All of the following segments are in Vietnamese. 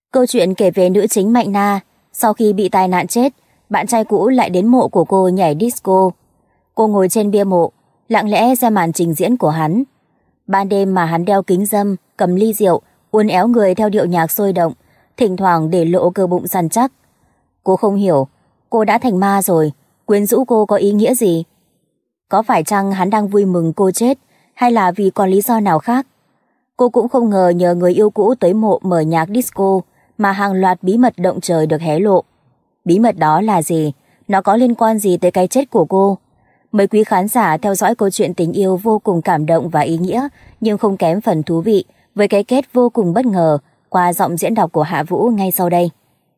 Câu chuyện kể về nữ chính Mạnh Na, sau khi bị tai nạn chết, bạn trai cũ lại đến mộ của cô nhảy disco. Cô ngồi trên bia mộ, lặng lẽ xem màn trình diễn của hắn. Ban đêm mà hắn đeo kính râm, cầm ly rượu, uốn éo người theo điệu nhạc sôi động, thỉnh thoảng để lộ cơ bụng săn chắc. Cô không hiểu, cô đã thành ma rồi, quyến rũ cô có ý nghĩa gì? Có phải chăng hắn đang vui mừng cô chết, hay là vì còn lý do nào khác? Cô cũng không ngờ nhờ người yêu cũ tới mộ mở nhạc disco mà hàng loạt bí mật động trời được hé lộ. Bí mật đó là gì? Nó có liên quan gì tới cái chết của cô? Mời quý khán giả theo dõi câu chuyện tình yêu vô cùng cảm động và ý nghĩa, nhưng không kém phần thú vị, với cái kết vô cùng bất ngờ qua giọng diễn đọc của Hạ Vũ ngay sau đây.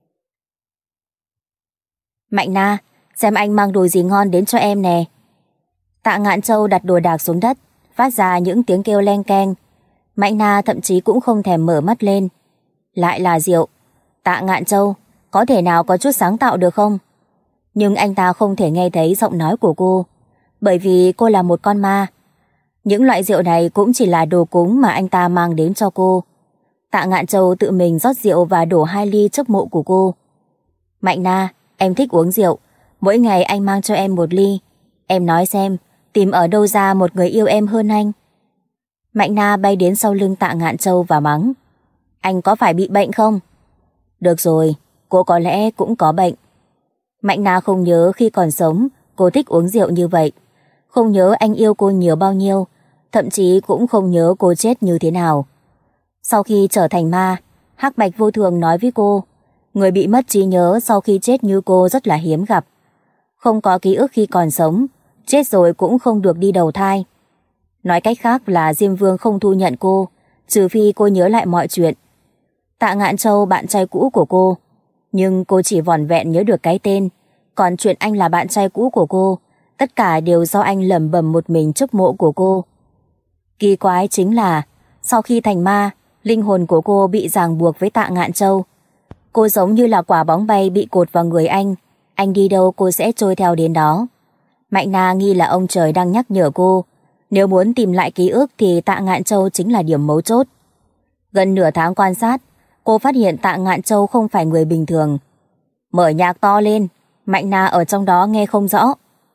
Mạnh Na, xem anh mang đồ gì ngon đến cho em nè. Tạ Ngạn Châu đặt đồ đạc xuống đất, phát ra những tiếng kêu leng keng. Mạnh Na thậm chí cũng không thèm mở mắt lên. Lại là rượu. Tạ Ngạn Châu, có thể nào có chút sáng tạo được không? Nhưng anh ta không thể nghe thấy giọng nói của cô, bởi vì cô là một con ma. Những loại rượu này cũng chỉ là đồ cúng mà anh ta mang đến cho cô. Tạ Ngạn Châu tự mình rót rượu và đổ 2 ly trước mộ của cô. Mạnh Na, em thích uống rượu, mỗi ngày anh mang cho em 1 ly. Em nói xem, tìm ở đâu ra một người yêu em hơn anh? Mạnh Na bay đến sau lưng Tạ Ngạn Châu và mắng. Anh có phải bị bệnh không? Được rồi, cô có lẽ cũng có bệnh. Mạnh Na không nhớ khi còn sống cô thích uống rượu như vậy, không nhớ anh yêu cô nhiều bao nhiêu, thậm chí cũng không nhớ cô chết như thế nào. Sau khi trở thành ma, Hắc Bạch Vô Thường nói với cô, người bị mất trí nhớ sau khi chết như cô rất là hiếm gặp. Không có ký ức khi còn sống, chết rồi cũng không được đi đầu thai. Nói cách khác là Diêm Vương không thu nhận cô, trừ phi cô nhớ lại mọi chuyện. Tạ Ngạn Châu bạn trai cũ của cô, nhưng cô chỉ vỏn vẹn nhớ được cái tên, còn chuyện anh là bạn trai cũ của cô, tất cả đều do anh lẩm bẩm một mình trước mộ của cô. Kỳ quái chính là, sau khi thành ma, linh hồn của cô bị ràng buộc với Tạ Ngạn Châu. Cô giống như là quả bóng bay bị cột vào người anh đi đâu cô sẽ trôi theo đến đó. Mạnh Na nghi là ông trời đang nhắc nhở cô, nếu muốn tìm lại ký ức thì Tạ Ngạn Châu chính là điểm mấu chốt. Gần nửa tháng quan sát, cô phát hiện Tạ Ngạn Châu không phải người bình thường. Mở nhạc to lên, Mạnh Na ở trong đó nghe không rõ.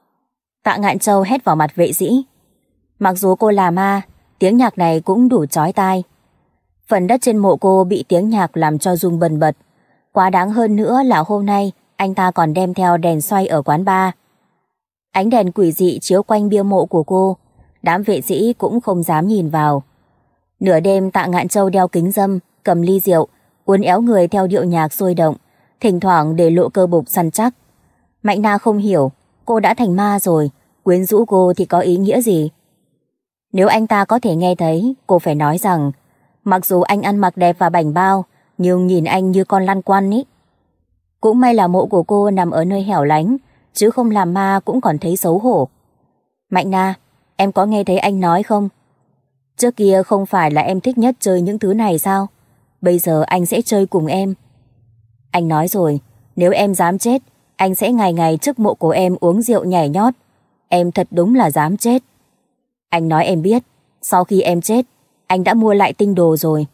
Tạ Ngạn Châu hét vào mặt vệ sĩ. Mặc dù cô là ma, tiếng nhạc này cũng đủ chói tai. Phần đất trên mộ cô bị tiếng nhạc làm cho rung bần bật. Quá đáng hơn nữa là hôm nay anh ta còn đem theo đèn xoay ở quán bar. Ánh đèn quỷ dị chiếu quanh bia mộ của cô, đám vệ sĩ cũng không dám nhìn vào. Nửa đêm Tạ Ngạn Châu đeo kính râm, cầm ly rượu, uốn éo người theo điệu nhạc sôi động, thỉnh thoảng để lộ cơ bụng săn chắc. Mạnh Na không hiểu, cô đã thành ma rồi, quyến rũ cô thì có ý nghĩa gì? Nếu anh ta có thể nghe thấy, cô phải nói rằng, mặc dù anh ăn mặc đẹp và bảnh bao, nhưng nhìn anh như con lăn quăn ý. Cũng may là mộ của cô nằm ở nơi hẻo lánh, chứ không làm ma cũng còn thấy xấu hổ. Mạnh Na, em có nghe thấy anh nói không? Trước kia không phải là em thích nhất chơi những thứ này sao? Bây giờ anh sẽ chơi cùng em. Anh nói rồi, nếu em dám chết, anh sẽ ngày ngày trước mộ của em uống rượu nhảy nhót. Em thật đúng là dám chết. Anh nói em biết, sau khi em chết, anh đã mua lại tinh đồ rồi.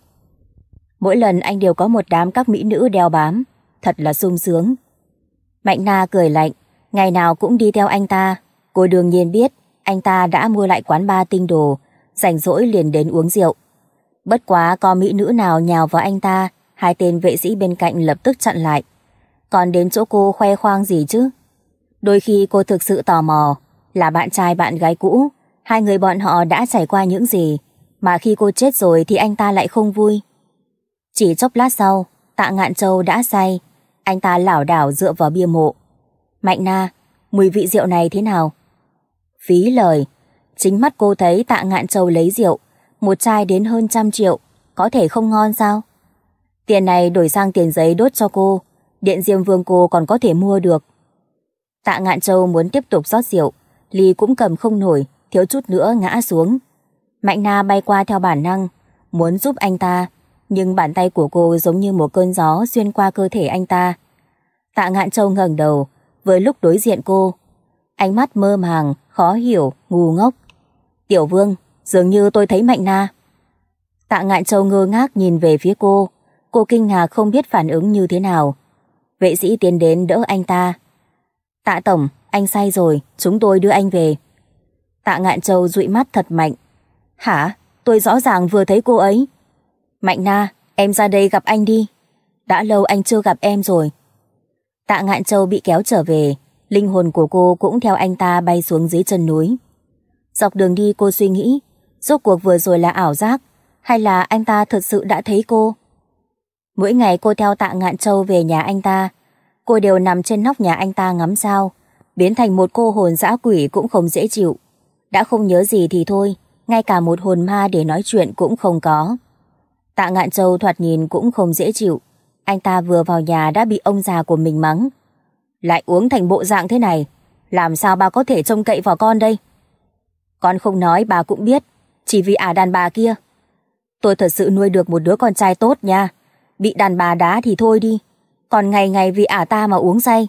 Mỗi lần anh đều có một đám các mỹ nữ đeo bám, thật là sung sướng. Mạnh Na cười lạnh, ngày nào cũng đi theo anh ta. Cô đương nhiên biết anh ta đã mua lại quán bar tinh đồ, rảnh rỗi liền đến uống rượu. Bất quá có mỹ nữ nào nhào vào anh ta, hai tên vệ sĩ bên cạnh lập tức chặn lại. Còn đến chỗ cô khoe khoang gì chứ? Đôi khi cô thực sự tò mò, là bạn trai bạn gái cũ, hai người bọn họ đã trải qua những gì, mà khi cô chết rồi thì anh ta lại không vui. Chỉ chốc lát sau, Tạ Ngạn Châu đã say, anh ta lảo đảo dựa vào bia mộ. Mạnh Na, mùi vị rượu này thế nào? Phí lời, chính mắt cô thấy Tạ Ngạn Châu lấy rượu, một chai đến hơn 100 triệu, có thể không ngon sao? Tiền này đổi sang tiền giấy đốt cho cô, Điện Diêm Vương cô còn có thể mua được. Tạ Ngạn Châu muốn tiếp tục rót rượu, ly cũng cầm không nổi, thiếu chút nữa ngã xuống. Mạnh Na bay qua theo bản năng, muốn giúp anh ta, nhưng bàn tay của cô giống như một cơn gió xuyên qua cơ thể anh ta. Tạ Ngạn Châu ngẩng đầu, với lúc đối diện cô, ánh mắt mơ màng, khó hiểu, ngu ngốc. Tiểu Vương, dường như tôi thấy Mạnh Na. Tạ Ngạn Châu ngơ ngác nhìn về phía cô Cô kinh ngạc không biết phản ứng như thế nào. Vệ sĩ tiến đến đỡ anh ta. Tạ tổng, anh say rồi, chúng tôi đưa anh về. Tạ Ngạn Châu dụi mắt thật mạnh. Hả? Tôi rõ ràng vừa thấy cô ấy. Mạnh Na, em ra đây gặp anh đi. Đã lâu anh chưa gặp em rồi. Tạ Ngạn Châu bị kéo trở về, linh hồn của cô cũng theo anh ta bay xuống dưới chân núi. Dọc đường đi cô suy nghĩ, rốt cuộc vừa rồi là ảo giác, hay là anh ta thật sự đã thấy cô? Mỗi ngày cô theo Tạ Ngạn Châu về nhà anh ta, cô đều nằm trên nóc nhà anh ta ngắm sao, biến thành một cô hồn dã quỷ cũng không dễ chịu. Đã không nhớ gì thì thôi, ngay cả một hồn ma để nói chuyện cũng không có. Tạ Ngạn Châu thoạt nhìn cũng không dễ chịu. Anh ta vừa vào nhà đã bị ông già của mình mắng. Lại uống thành bộ dạng thế này, làm sao bà có thể trông cậy vào con đây? Con không nói bà cũng biết, chỉ vì đàn bà kia. Tôi thật sự nuôi được một đứa con trai tốt nha. Bị đàn bà đá thì thôi đi, còn ngày ngày vì ta mà uống say.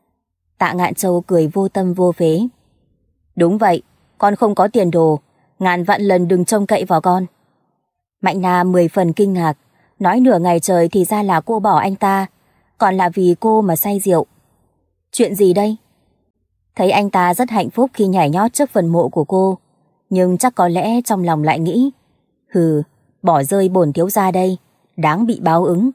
Tạ Ngạn Châu cười vô tâm vô phế. Đúng vậy, con không có tiền đồ, ngàn vạn lần đừng trông cậy vào con. Mạnh Na 10 phần kinh ngạc, nói nửa ngày trời thì ra là cô bỏ anh ta, còn là vì cô mà say rượu. Chuyện gì đây? Thấy anh ta rất hạnh phúc khi nhảy nhót trước phần mộ của cô, nhưng chắc có lẽ trong lòng lại nghĩ, hừ, bỏ rơi bổn thiếu gia đây, đáng bị báo ứng.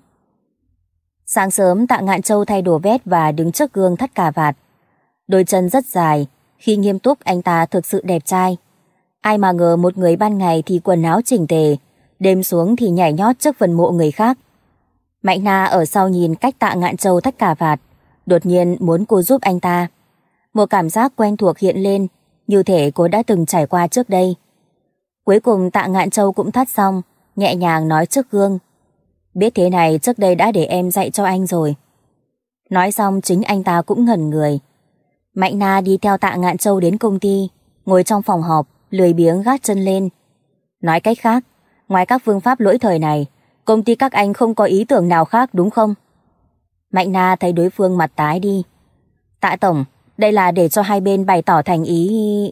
Sáng sớm Tạ Ngạn Châu thay đồ vest và đứng trước gương thắt cà vạt. Đôi chân rất dài, khi nghiêm túc anh ta thực sự đẹp trai. Ai mà ngờ một người ban ngày thì quần áo chỉnh tề, đêm xuống thì nhảy nhót trước phần mộ người khác. Mạnh Na ở sau nhìn cách Tạ Ngạn Châu thắt cà vạt, đột nhiên muốn cô giúp anh ta. Một cảm giác quen thuộc hiện lên, như thể cô đã từng trải qua trước đây. Cuối cùng Tạ Ngạn Châu cũng thắt xong, nhẹ nhàng nói trước gương. Biết thế này trước đây đã để em dạy cho anh rồi. Nói xong chính anh ta cũng ngẩn người. Mạnh Na đi theo Tạ Ngạn Châu đến công ty, ngồi trong phòng họp, lười biếng gác chân lên. Nói cách khác, ngoài các phương pháp lỗi thời này, công ty các anh không có ý tưởng nào khác đúng không? Mạnh Na thấy đối phương mặt tái đi. Tạ tổng, đây là để cho hai bên bày tỏ thành ý.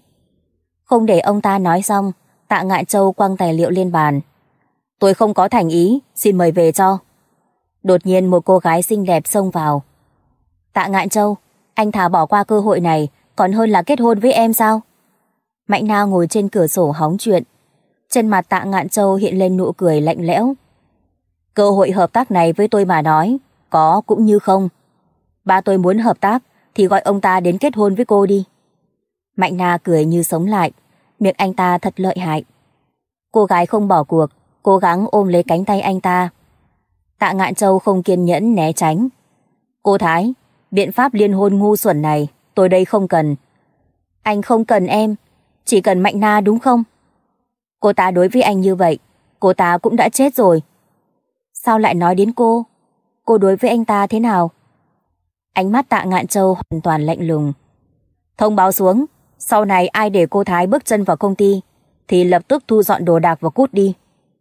Không để ông ta nói xong, Tạ Ngạn Châu quăng tài liệu lên bàn. Tôi không có thành ý, xin mời về cho. Đột nhiên một cô gái xinh đẹp xông vào. Tạ Ngạn Châu, anh thà bỏ qua cơ hội này còn hơn là kết hôn với em sao? Mạnh Na ngồi trên cửa sổ hóng chuyện. Trên mặt Tạ Ngạn Châu hiện lên nụ cười lạnh lẽo. Cơ hội hợp tác này với tôi mà nói, có cũng như không. Ba tôi muốn hợp tác thì gọi ông ta đến kết hôn với cô đi. Mạnh Na cười như sống lại, miệng anh ta thật lợi hại. Cô gái không bỏ cuộc, cố gắng ôm lấy cánh tay anh ta. Tạ Ngạn Châu không kiên nhẫn né tránh. Cô Thái, biện pháp liên hôn ngu xuẩn này tôi đây không cần. Anh không cần em, chỉ cần Mạnh Na đúng không? Cô ta đối với anh như vậy, cô ta cũng đã chết rồi. Sao lại nói đến cô? Cô đối với anh ta thế nào? Ánh mắt Tạ Ngạn Châu hoàn toàn lạnh lùng. Thông báo xuống, sau này ai để cô Thái bước chân vào công ty thì lập tức thu dọn đồ đạc và cút đi.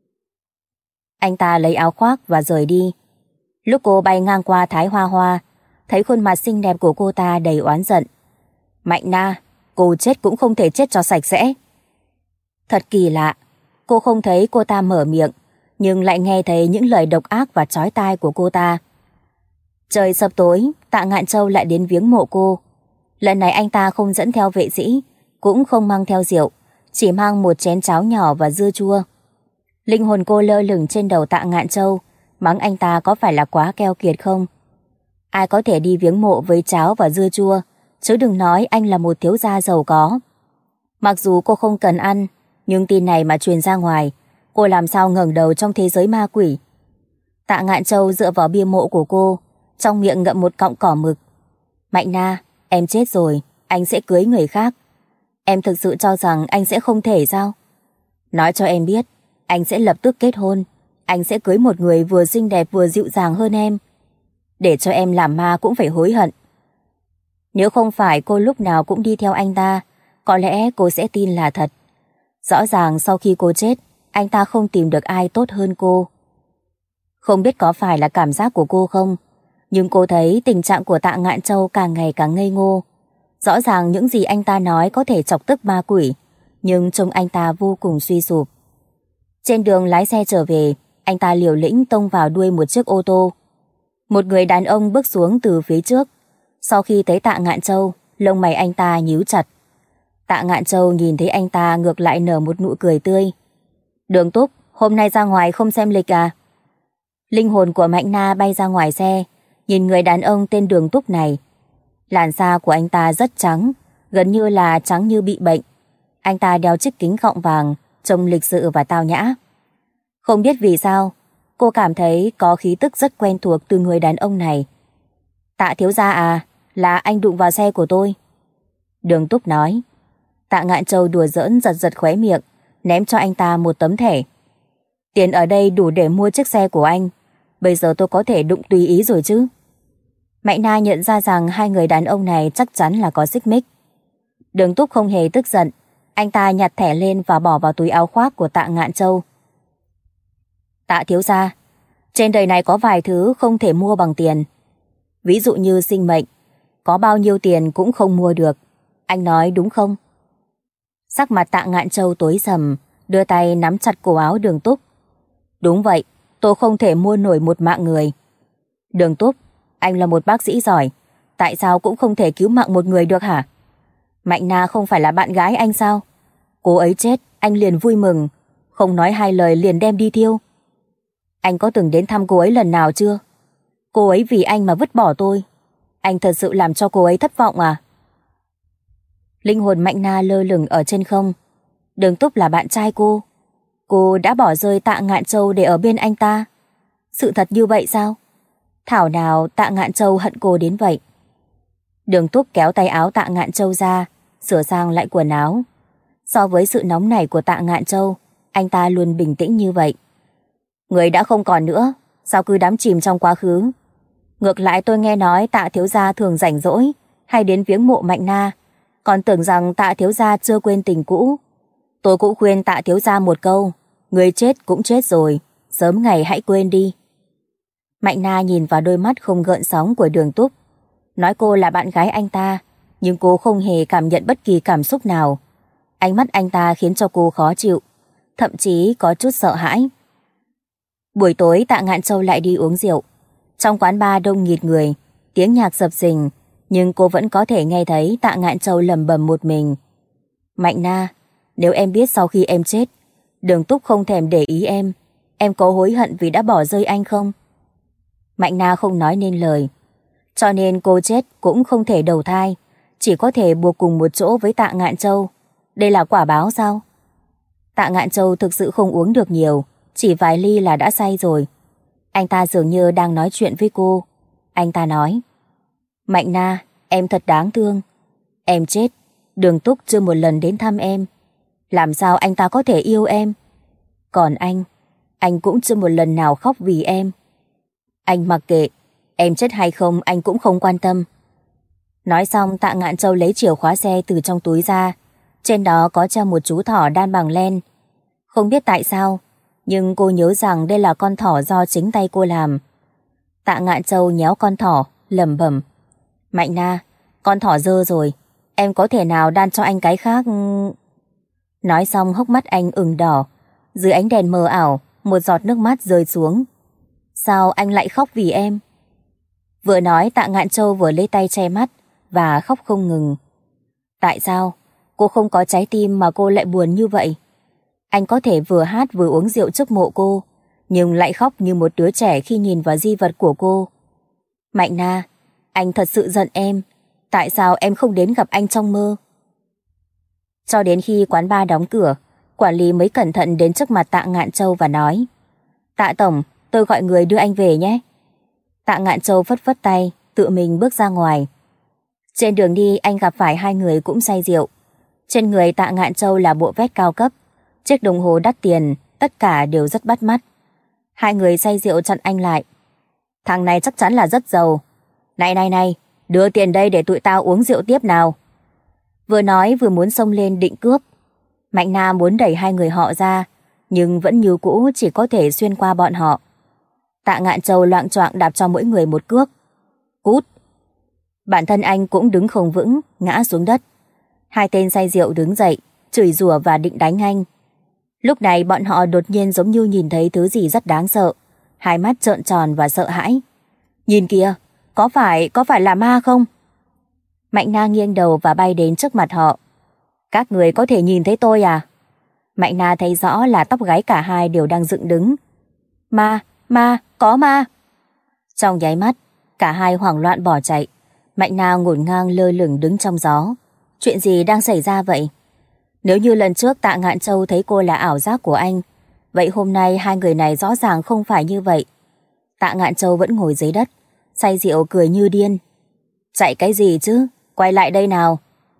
Anh ta lấy áo khoác và rời đi. Lúc cô bay ngang qua Thái Hoa Hoa, thấy khuôn mặt xinh đẹp của cô ta đầy oán giận. Mạnh Na, cô chết cũng không thể chết cho sạch sẽ. Thật kỳ lạ, cô không thấy cô ta mở miệng, nhưng lại nghe thấy những lời độc ác và chói tai của cô ta. Trời sập tối, Tạ Ngạn Châu lại đến viếng mộ cô. Lần này anh ta không dẫn theo vệ sĩ, cũng không mang theo rượu, chỉ mang một chén cháo nhỏ và dưa chua. Linh hồn cô lơ lửng trên đầu Tạ Ngạn Châu, mắng anh ta có phải là quá keo kiệt không? Ai có thể đi viếng mộ với cháo và dưa chua, chứ đừng nói anh là một thiếu gia giàu có. Mặc dù cô không cần ăn, nhưng tin này mà truyền ra ngoài, cô làm sao ngẩng đầu trong thế giới ma quỷ. Tạ Ngạn Châu dựa vào bia mộ của cô, trong miệng ngậm một cọng cỏ mực. Mạnh Na, em chết rồi, anh sẽ cưới người khác. Em thực sự cho rằng anh sẽ không thể sao? Nói cho em biết, anh sẽ lập tức kết hôn. Anh sẽ cưới một người vừa xinh đẹp vừa dịu dàng hơn em. Để cho em làm ma cũng phải hối hận. Nếu không phải cô lúc nào cũng đi theo anh ta, có lẽ cô sẽ tin là thật. Rõ ràng sau khi cô chết, anh ta không tìm được ai tốt hơn cô. Không biết có phải là cảm giác của cô không, nhưng cô thấy tình trạng của Tạ Ngạn Châu càng ngày càng ngây ngô. Rõ ràng những gì anh ta nói có thể chọc tức ma quỷ, nhưng trông anh ta vô cùng suy sụp. Trên đường lái xe trở về, anh ta liều lĩnh tông vào đuôi một chiếc ô tô. Một người đàn ông bước xuống từ phía trước. Sau khi thấy Tạ Ngạn Châu, lông mày anh ta nhíu chặt. Tạ Ngạn Châu nhìn thấy anh ta ngược lại nở một nụ cười tươi. Đường Túc, hôm nay ra ngoài không xem lịch à? Linh hồn của Mạnh Na bay ra ngoài xe, nhìn người đàn ông tên Đường Túc này. Làn da của anh ta rất trắng, gần như là trắng như bị bệnh. Anh ta đeo chiếc kính gọng vàng, trông lịch sự và tao nhã. Không biết vì sao, cô cảm thấy có khí tức rất quen thuộc từ người đàn ông này. Tạ thiếu gia à, là anh đụng vào xe của tôi. Đường Túc nói. Tạ Ngạn Châu đùa giỡn giật giật khóe miệng, ném cho anh ta một tấm thẻ. Tiền ở đây đủ để mua chiếc xe của anh. Bây giờ tôi có thể đụng tùy ý rồi chứ. Mạnh Na nhận ra rằng hai người đàn ông này chắc chắn là có xích mích. Đường Túc không hề tức giận. Anh ta nhặt thẻ lên và bỏ vào túi áo khoác của Tạ Ngạn Châu. Tạ thiếu gia, trên đời này có vài thứ không thể mua bằng tiền. Ví dụ như sinh mệnh, có bao nhiêu tiền cũng không mua được. Anh nói đúng không? Sắc mặt Tạ Ngạn Châu tối sầm, đưa tay nắm chặt cổ áo Đường Túc. Đúng vậy, tôi không thể mua nổi một mạng người. Đường Túc, anh là một bác sĩ giỏi, tại sao cũng không thể cứu mạng một người được hả? Mạnh Na không phải là bạn gái anh sao? Cô ấy chết, anh liền vui mừng, không nói hai lời liền đem đi thiêu. Anh có từng đến thăm cô ấy lần nào chưa? Cô ấy vì anh mà vứt bỏ tôi. Anh thật sự làm cho cô ấy thất vọng à? Linh hồn Mạnh Na lơ lửng ở trên không. Đường Túc là bạn trai cô. Cô đã bỏ rơi Tạ Ngạn Châu để ở bên anh ta. Sự thật như vậy sao? Thảo nào Tạ Ngạn Châu hận cô đến vậy. Đường Túc kéo tay áo Tạ Ngạn Châu ra, sửa sang lại quần áo. So với sự nóng nảy của Tạ Ngạn Châu, anh ta luôn bình tĩnh như vậy. Người đã không còn nữa, sao cứ đắm chìm trong quá khứ? Ngược lại tôi nghe nói Tạ thiếu gia thường rảnh rỗi hay đến viếng mộ Mạnh Na, còn tưởng rằng Tạ thiếu gia chưa quên tình cũ. Tôi cũng khuyên Tạ thiếu gia một câu, người chết cũng chết rồi, sớm ngày hãy quên đi. Mạnh Na nhìn vào đôi mắt không gợn sóng của Đường Túc. Nói cô là bạn gái anh ta, nhưng cô không hề cảm nhận bất kỳ cảm xúc nào. Ánh mắt anh ta khiến cho cô khó chịu, thậm chí có chút sợ hãi. Buổi tối Tạ Ngạn Châu lại đi uống rượu. Trong quán bar đông nghịt người, tiếng nhạc sập sình, nhưng cô vẫn có thể nghe thấy Tạ Ngạn Châu lẩm bẩm một mình. Mạnh Na, nếu em biết sau khi em chết, Đường Túc không thèm để ý em có hối hận vì đã bỏ rơi anh không? Mạnh Na không nói nên lời. Cho nên cô chết cũng không thể đầu thai, chỉ có thể buộc cùng một chỗ với Tạ Ngạn Châu. Đây là quả báo sao? Tạ Ngạn Châu thực sự không uống được nhiều, chỉ vài ly là đã say rồi. Anh ta dường như đang nói chuyện với cô. Anh ta nói, Mạnh Na, em thật đáng thương. Em chết, Đường Túc chưa một lần đến thăm em. Làm sao anh ta có thể yêu em? Còn anh cũng chưa một lần nào khóc vì em. Anh mặc kệ, em chết hay không anh cũng không quan tâm. Nói xong Tạ Ngạn Châu lấy chìa khóa xe từ trong túi ra. Trên đó có treo một chú thỏ đan bằng len. Không biết tại sao, nhưng cô nhớ rằng đây là con thỏ do chính tay cô làm. Tạ Ngạn Châu nhéo con thỏ, lẩm bẩm, Mạnh Na, con thỏ dơ rồi, em có thể nào đan cho anh cái khác? Nói xong hốc mắt anh ửng đỏ. Dưới ánh đèn mờ ảo, một giọt nước mắt rơi xuống. Sao anh lại khóc vì em? Vừa nói Tạ Ngạn Châu vừa lấy tay che mắt và khóc không ngừng. Tại sao? Cô không có trái tim mà cô lại buồn như vậy? Anh có thể vừa hát vừa uống rượu trước mộ cô, nhưng lại khóc như một đứa trẻ khi nhìn vào di vật của cô. Mạnh Na, anh thật sự giận em. Tại sao em không đến gặp anh trong mơ? Cho đến khi quán bar đóng cửa, quản lý mới cẩn thận đến trước mặt Tạ Ngạn Châu và nói, Tạ Tổng, tôi gọi người đưa anh về nhé. Tạ Ngạn Châu phất phất tay, tự mình bước ra ngoài. Trên đường đi anh gặp phải hai người cũng say rượu. Trên người Tạ Ngạn Châu là bộ vest cao cấp, chiếc đồng hồ đắt tiền, tất cả đều rất bắt mắt. Hai người say rượu chặn anh lại. Thằng này chắc chắn là rất giàu. Này, đưa tiền đây để tụi tao uống rượu tiếp nào. Vừa nói vừa muốn xông lên định cướp. Mạnh Na muốn đẩy hai người họ ra, nhưng vẫn như cũ chỉ có thể xuyên qua bọn họ. Tạ Ngạn Châu loạng choạng đạp cho mỗi người một cước. Cút! Bản thân anh cũng đứng không vững, ngã xuống đất. Hai tên say rượu đứng dậy, chửi rủa và định đánh anh. Lúc này bọn họ đột nhiên giống như nhìn thấy thứ gì rất đáng sợ, hai mắt trợn tròn và sợ hãi. Nhìn kìa, có phải là ma không? Mạnh Na nghiêng đầu và bay đến trước mặt họ. Các người có thể nhìn thấy tôi à? Mạnh Na thấy rõ là tóc gáy cả hai đều đang dựng đứng. Có ma. Trong nháy mắt, cả hai hoảng loạn bỏ chạy. Mạnh Na ngổn ngang lơ lửng đứng trong gió. Chuyện gì đang xảy ra vậy? Nếu như lần trước Tạ Ngạn Châu thấy cô là ảo giác của anh, vậy hôm nay hai người này rõ ràng không phải như vậy. Tạ Ngạn Châu vẫn ngồi dưới đất, say rượu cười như điên. Chạy cái gì chứ? Quay lại đây nào.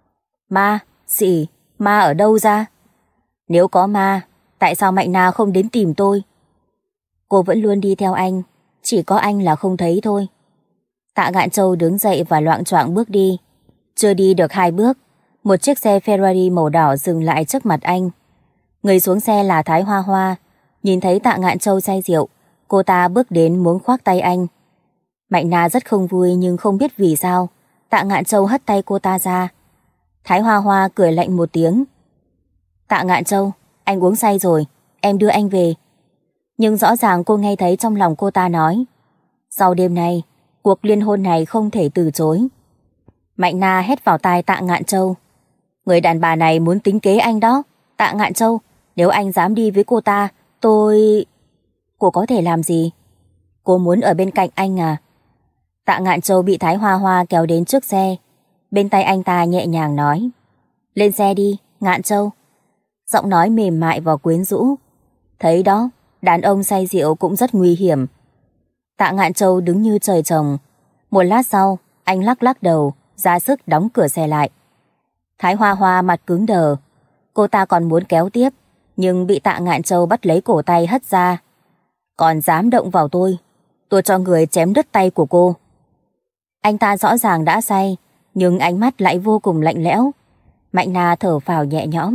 Ma ở đâu ra? Nếu có ma, tại sao Mạnh Na không đến tìm tôi? Cô vẫn luôn đi theo anh, chỉ có anh là không thấy thôi. Tạ Ngạn Châu đứng dậy và loạng choạng bước đi. Chưa đi được 2 bước, một chiếc xe Ferrari màu đỏ dừng lại trước mặt anh. Người xuống xe là Thái Hoa Hoa. Nhìn thấy Tạ Ngạn Châu say rượu, cô ta bước đến muốn khoác tay anh. Mạnh Na rất không vui nhưng không biết vì sao Tạ Ngạn Châu hất tay cô ta ra. Thái Hoa Hoa cười lạnh một tiếng. Tạ Ngạn Châu, anh uống say rồi, em đưa anh về. Nhưng rõ ràng cô nghe thấy trong lòng cô ta nói, sau đêm nay, cuộc liên hôn này không thể từ chối. Mạnh Na hét vào tai Tạ Ngạn Châu. Người đàn bà này muốn tính kế anh đó. Tạ Ngạn Châu, nếu anh dám đi với cô ta, tôi... Cô có thể làm gì? Cô muốn ở bên cạnh anh à? Tạ Ngạn Châu bị Thái Hoa Hoa kéo đến trước xe. Bên tay anh ta nhẹ nhàng nói, lên xe đi, Ngạn Châu. Giọng nói mềm mại và quyến rũ. Thấy đó, đàn ông say rượu cũng rất nguy hiểm. Tạ Ngạn Châu đứng như trời trồng. Một lát sau, anh lắc lắc đầu, ra sức đóng cửa xe lại. Thái Hoa Hoa mặt cứng đờ. Cô ta còn muốn kéo tiếp, nhưng bị Tạ Ngạn Châu bắt lấy cổ tay hất ra. Còn dám động vào tôi cho người chém đứt tay của cô. Anh ta rõ ràng đã say, nhưng ánh mắt lại vô cùng lạnh lẽo. Mạnh Na thở phào nhẹ nhõm.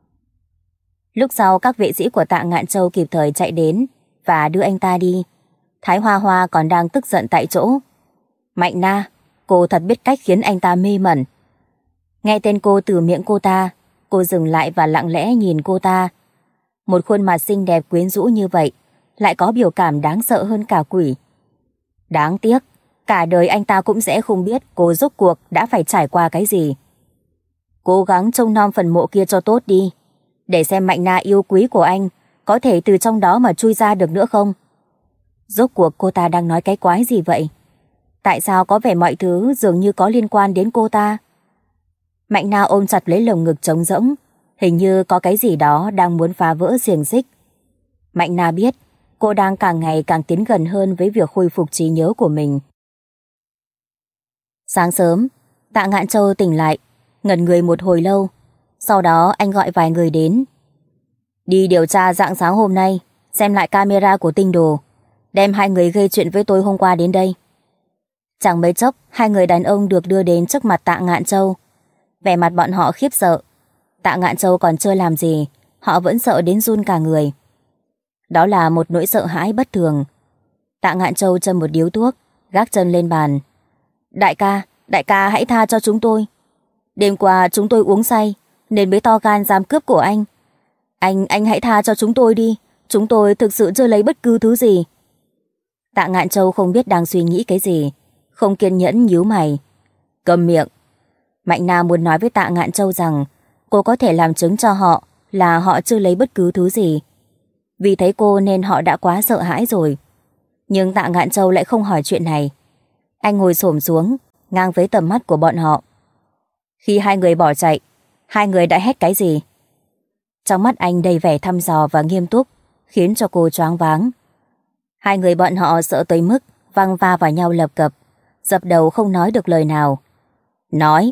Lúc sau các vệ sĩ của Tạ Ngạn Châu kịp thời chạy đến và đưa anh ta đi. Thái Hoa Hoa còn đang tức giận tại chỗ. Mạnh Na, cô thật biết cách khiến anh ta mê mẩn. Nghe tên cô từ miệng cô ta, cô dừng lại và lặng lẽ nhìn cô ta. Một khuôn mặt xinh đẹp quyến rũ như vậy, lại có biểu cảm đáng sợ hơn cả quỷ. Đáng tiếc, cả đời anh ta cũng sẽ không biết cô rốt cuộc đã phải trải qua cái gì. Cố gắng trông nom phần mộ kia cho tốt đi, để xem Mạnh Na yêu quý của anh có thể từ trong đó mà chui ra được nữa không. Rốt cuộc cô ta đang nói cái quái gì vậy? Tại sao có vẻ mọi thứ dường như có liên quan đến cô ta? Mạnh Na ôm chặt lấy lồng ngực trống rỗng, hình như có cái gì đó đang muốn phá vỡ xiềng xích. Mạnh Na biết cô đang càng ngày càng tiến gần hơn với việc khôi phục trí nhớ của mình. Sáng sớm, Tạ Ngạn Châu tỉnh lại, ngẩn người một hồi lâu. Sau đó anh gọi vài người đến. Đi điều tra rạng sáng hôm nay, xem lại camera của Tinh Đồ, đem 2 người gây chuyện với tôi hôm qua đến đây. Chẳng mấy chốc, 2 người đàn ông được đưa đến trước mặt Tạ Ngạn Châu. Vẻ mặt bọn họ khiếp sợ. Tạ Ngạn Châu còn chưa làm gì, họ vẫn sợ đến run cả người. Đó là một nỗi sợ hãi bất thường. Tạ Ngạn Châu châm một điếu thuốc, gác chân lên bàn. Đại ca hãy tha cho chúng tôi. Đêm qua chúng tôi uống say, nên mới to gan dám cướp của anh. Anh hãy tha cho chúng tôi đi, chúng tôi thực sự chưa lấy bất cứ thứ gì. Tạ Ngạn Châu không biết đang suy nghĩ cái gì, không kiên nhẫn nhíu mày. Cầm miệng. Mạnh Na muốn nói với Tạ Ngạn Châu rằng cô có thể làm chứng cho họ là họ chưa lấy bất cứ thứ gì. Vì thấy cô nên họ đã quá sợ hãi rồi. Nhưng Tạ Ngạn Châu lại không hỏi chuyện này. Anh ngồi xổm xuống, ngang với tầm mắt của bọn họ. Khi 2 người bỏ chạy, 2 người đã hét cái gì? Trong mắt anh đầy vẻ thăm dò và nghiêm túc, khiến cho cô choáng váng. 2 người bọn họ sợ tới mức văng va vào nhau lập cập, dập đầu không nói được lời nào. Nói.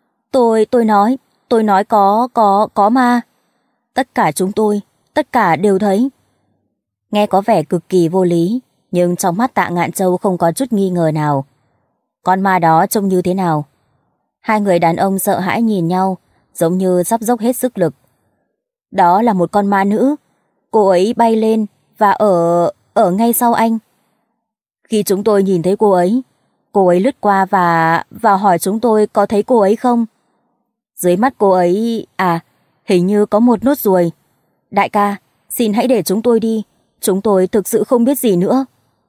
Tôi nói có ma. Tất cả chúng tôi, tất cả đều thấy. Nghe có vẻ cực kỳ vô lý, nhưng trong mắt Tạ Ngạn Châu không có chút nghi ngờ nào. Con ma đó trông như thế nào? 2 người đàn ông sợ hãi nhìn nhau, giống như sắp dốc hết sức lực. Đó là một con ma nữ. Cô ấy bay lên và ở ngay sau anh. Khi chúng tôi nhìn thấy cô ấy lướt qua và hỏi chúng tôi có thấy cô ấy không. Dưới mắt cô ấy, hình như có một nốt ruồi. Đại ca, Xin hãy để chúng tôi đi. Chúng tôi thực sự không biết gì nữa.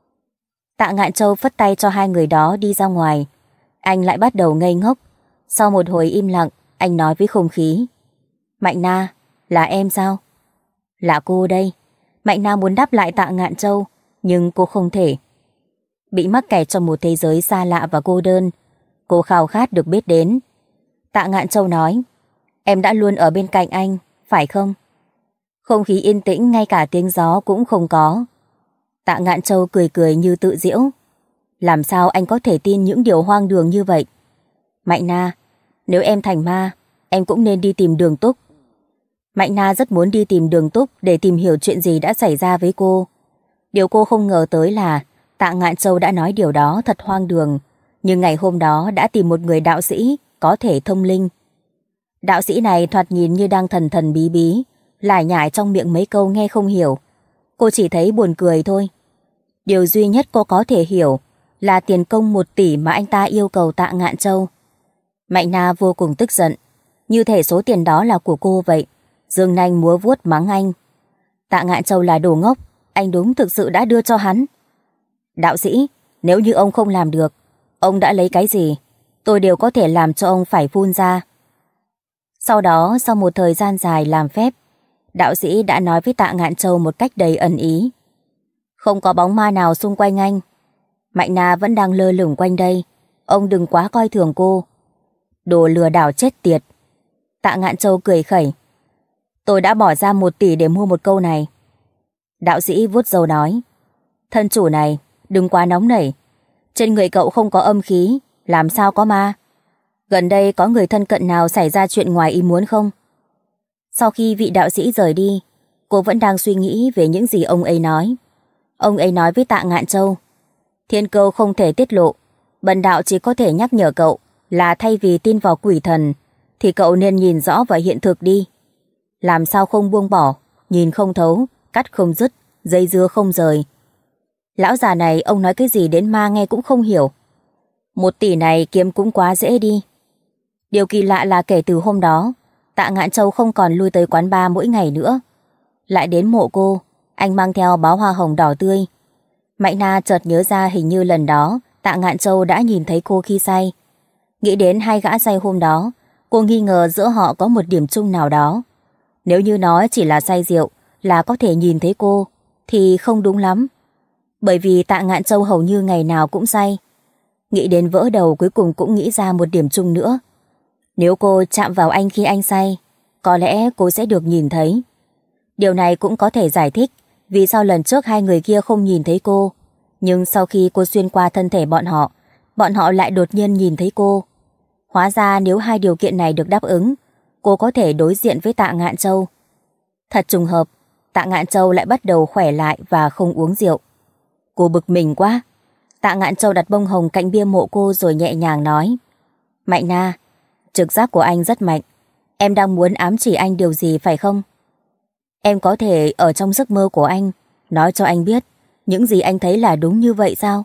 Tạ Ngạn Châu phất tay cho hai người đó đi ra ngoài. Anh lại bắt đầu ngây ngốc. Sau một hồi im lặng, anh nói với không khí. Mạnh Na, là em sao? Là cô đây. Mạnh Na muốn đáp lại Tạ Ngạn Châu, nhưng cô không thể. Bị mắc kẹt trong một thế giới xa lạ và cô đơn, cô khao khát được biết đến. Tạ Ngạn Châu nói, em đã luôn ở bên cạnh anh, phải không? Không khí yên tĩnh, ngay cả tiếng gió cũng không có. Tạ Ngạn Châu cười cười như tự giễu. Làm sao anh có thể tin những điều hoang đường như vậy? Mạnh Na, nếu em thành ma, em cũng nên đi tìm Đường Túc. Mạnh Na rất muốn đi tìm Đường Túc để tìm hiểu chuyện gì đã xảy ra với cô. Điều cô không ngờ tới là Tạ Ngạn Châu đã nói điều đó thật hoang đường, nhưng ngày hôm đó đã tìm một người đạo sĩ có thể thông linh. Đạo sĩ này thoạt nhìn như đang thần thần bí bí, lải nhải trong miệng mấy câu nghe không hiểu. Cô chỉ thấy buồn cười thôi. Điều duy nhất cô có thể hiểu là tiền công 1 tỷ mà anh ta yêu cầu Tạ Ngạn Châu. Mạnh Na vô cùng tức giận, như thể số tiền đó là của cô vậy, giương nanh múa vuốt mắng anh. Tạ Ngạn Châu là đồ ngốc, anh đúng thực sự đã đưa cho hắn. Đạo sĩ, nếu như ông không làm được, ông đã lấy cái gì, tôi đều có thể làm cho ông phải phun ra. Sau đó, sau một thời gian dài làm phép, đạo sĩ đã nói với Tạ Ngạn Châu một cách đầy ẩn ý. Không có bóng ma nào xung quanh anh. Mạnh Na vẫn đang lơ lửng quanh đây, ông đừng quá coi thường cô. Đồ lừa đảo chết tiệt. Tạ Ngạn Châu cười khẩy. Tôi đã bỏ ra 1 tỷ để mua một câu này. Đạo sĩ vuốt râu nói, thân chủ này, đừng quá nóng nảy. Trên người cậu không có âm khí, làm sao có ma? Gần đây có người thân cận nào xảy ra chuyện ngoài ý muốn không? Sau khi vị đạo sĩ rời đi, cô vẫn đang suy nghĩ về những gì ông ấy nói. Ông ấy nói với Tạ Ngạn Châu, thiên cơ không thể tiết lộ, bần đạo chỉ có thể nhắc nhở cậu là thay vì tin vào quỷ thần, thì cậu nên nhìn rõ vào hiện thực đi. Làm sao không buông bỏ, nhìn không thấu, cắt không dứt, dây dưa không rời. Lão già này ông nói cái gì đến ma nghe cũng không hiểu. 1 tỷ này kiếm cũng quá dễ đi. Điều kỳ lạ là kể từ hôm đó, Tạ Ngạn Châu không còn lui tới quán bar mỗi ngày nữa. Lại đến mộ cô, anh mang theo bó hoa hồng đỏ tươi. Mạnh Na chợt nhớ ra hình như lần đó Tạ Ngạn Châu đã nhìn thấy cô khi say. Nghĩ đến hai gã say hôm đó, cô nghi ngờ giữa họ có một điểm chung nào đó. Nếu như nói chỉ là say rượu là có thể nhìn thấy cô, thì không đúng lắm. Bởi vì Tạ Ngạn Châu hầu như ngày nào cũng say. Nghĩ đến vỡ đầu, cuối cùng cũng nghĩ ra một điểm chung nữa. Nếu cô chạm vào anh khi anh say, có lẽ cô sẽ được nhìn thấy. Điều này cũng có thể giải thích vì sao lần trước hai người kia không nhìn thấy cô, nhưng sau khi cô xuyên qua thân thể bọn họ lại đột nhiên nhìn thấy cô. Hóa ra nếu hai điều kiện này được đáp ứng, cô có thể đối diện với Tạ Ngạn Châu. Thật trùng hợp, Tạ Ngạn Châu lại bắt đầu khỏe lại và không uống rượu. Cô bực mình quá. Tạ Ngạn Châu đặt bông hồng cạnh bia mộ cô rồi nhẹ nhàng nói, Mạnh Na, trực giác của anh rất mạnh. Em đang muốn ám chỉ anh điều gì phải không? Em có thể ở trong giấc mơ của anh nói cho anh biết những gì anh thấy là đúng như vậy sao?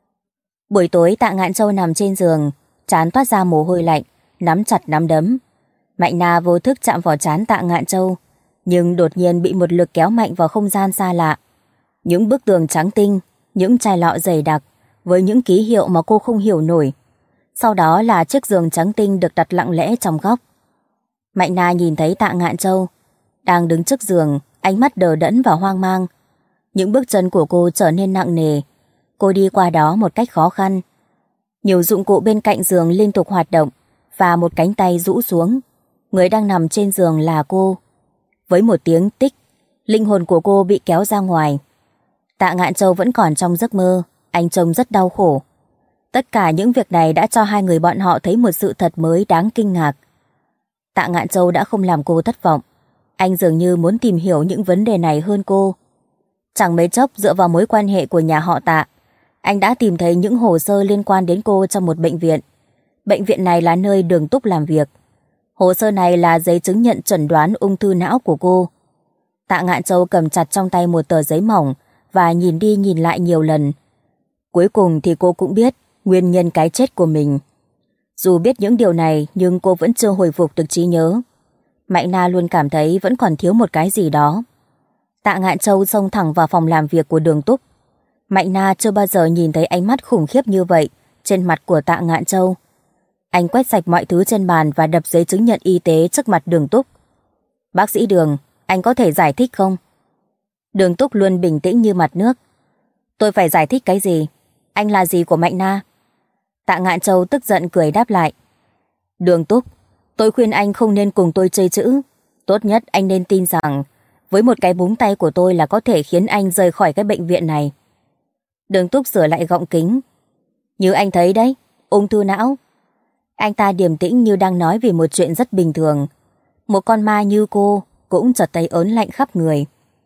Buổi tối Tạ Ngạn Châu nằm trên giường, trán toát ra mồ hôi lạnh, nắm chặt nắm đấm. Mạnh Na vô thức chạm vào trán Tạ Ngạn Châu, nhưng đột nhiên bị một lực kéo mạnh vào không gian xa lạ. Những bức tường trắng tinh, những chai lọ dày đặc với những ký hiệu mà cô không hiểu nổi. Sau đó là chiếc giường trắng tinh được đặt lặng lẽ trong góc. Mạnh Na nhìn thấy Tạ Ngạn Châu đang đứng trước giường, ánh mắt đờ đẫn và hoang mang. Những bước chân của cô trở nên nặng nề. Cô đi qua đó một cách khó khăn. Nhiều dụng cụ bên cạnh giường liên tục hoạt động và một cánh tay rũ xuống. Người đang nằm trên giường là cô. Với một tiếng tích, linh hồn của cô bị kéo ra ngoài. Tạ Ngạn Châu vẫn còn trong giấc mơ. Anh trông rất đau khổ. Tất cả những việc này đã cho hai người bọn họ thấy một sự thật mới đáng kinh ngạc. Tạ Ngạn Châu đã không làm cô thất vọng. Anh dường như muốn tìm hiểu những vấn đề này hơn cô. Chẳng mấy chốc, dựa vào mối quan hệ của nhà họ Tạ, anh đã tìm thấy những hồ sơ liên quan đến cô trong một bệnh viện. Bệnh viện này là nơi Đường Túc làm việc. Hồ sơ này là giấy chứng nhận chẩn đoán ung thư não của cô. Tạ Ngạn Châu cầm chặt trong tay một tờ giấy mỏng và nhìn đi nhìn lại nhiều lần. Cuối cùng thì cô cũng biết nguyên nhân cái chết của mình. Dù biết những điều này nhưng cô vẫn chưa hồi phục được trí nhớ. Mạnh Na luôn cảm thấy vẫn còn thiếu một cái gì đó. Tạ Ngạn Châu xông thẳng vào phòng làm việc của Đường Túc. Mạnh Na chưa bao giờ nhìn thấy ánh mắt khủng khiếp như vậy trên mặt của Tạ Ngạn Châu. Anh quét sạch mọi thứ trên bàn và đập giấy chứng nhận y tế trước mặt Đường Túc. Bác sĩ Đường, anh có thể giải thích không? Đường Túc luôn bình tĩnh như mặt nước. Tôi phải giải thích cái gì? Anh là gì của Mạnh Na? Tạ Ngạn Châu tức giận cười đáp lại. Đường Túc, tôi khuyên anh không nên cùng tôi chơi chữ. Tốt nhất anh nên tin rằng với một cái búng tay của tôi là có thể khiến anh rời khỏi cái bệnh viện này. Đường Túc sửa lại gọng kính. Như anh thấy đấy, ung thư não. Anh ta điềm tĩnh như đang nói về một chuyện rất bình thường. Một con ma như cô cũng chợt thấy ớn lạnh khắp người.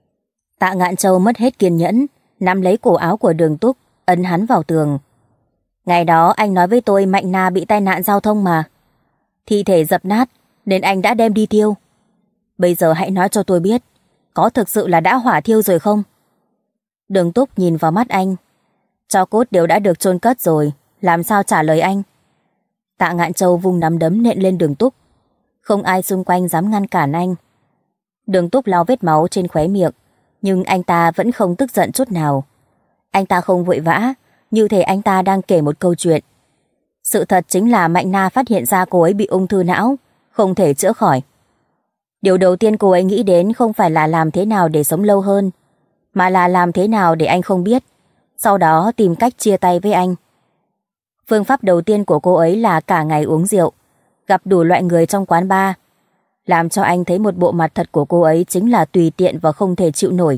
Tạ Ngạn Châu mất hết kiên nhẫn, nắm lấy cổ áo của Đường Túc, ấn hắn vào tường. Ngày đó anh nói với tôi Mạnh Na bị tai nạn giao thông mà. Thi thể dập nát nên anh đã đem đi thiêu. Bây giờ hãy nói cho tôi biết, có thực sự là đã hỏa thiêu rồi không? Đường Túc nhìn vào mắt anh. Tro cốt đều đã được chôn cất rồi, làm sao trả lời anh? Tạ Ngạn Châu vung nắm đấm nện lên Đường Túc. Không ai xung quanh dám ngăn cản anh. Đường Túc lau vết máu trên khóe miệng, nhưng anh ta vẫn không tức giận chút nào. Anh ta không vội vã, như thể anh ta đang kể một câu chuyện. Sự thật chính là Mạnh Na phát hiện ra cô ấy bị ung thư não, không thể chữa khỏi. Điều đầu tiên cô ấy nghĩ đến không phải là làm thế nào để sống lâu hơn, mà là làm thế nào để anh không biết, sau đó tìm cách chia tay với anh. Phương pháp đầu tiên của cô ấy là cả ngày uống rượu, gặp đủ loại người trong quán bar, làm cho anh thấy một bộ mặt thật của cô ấy chính là tùy tiện và không thể chịu nổi.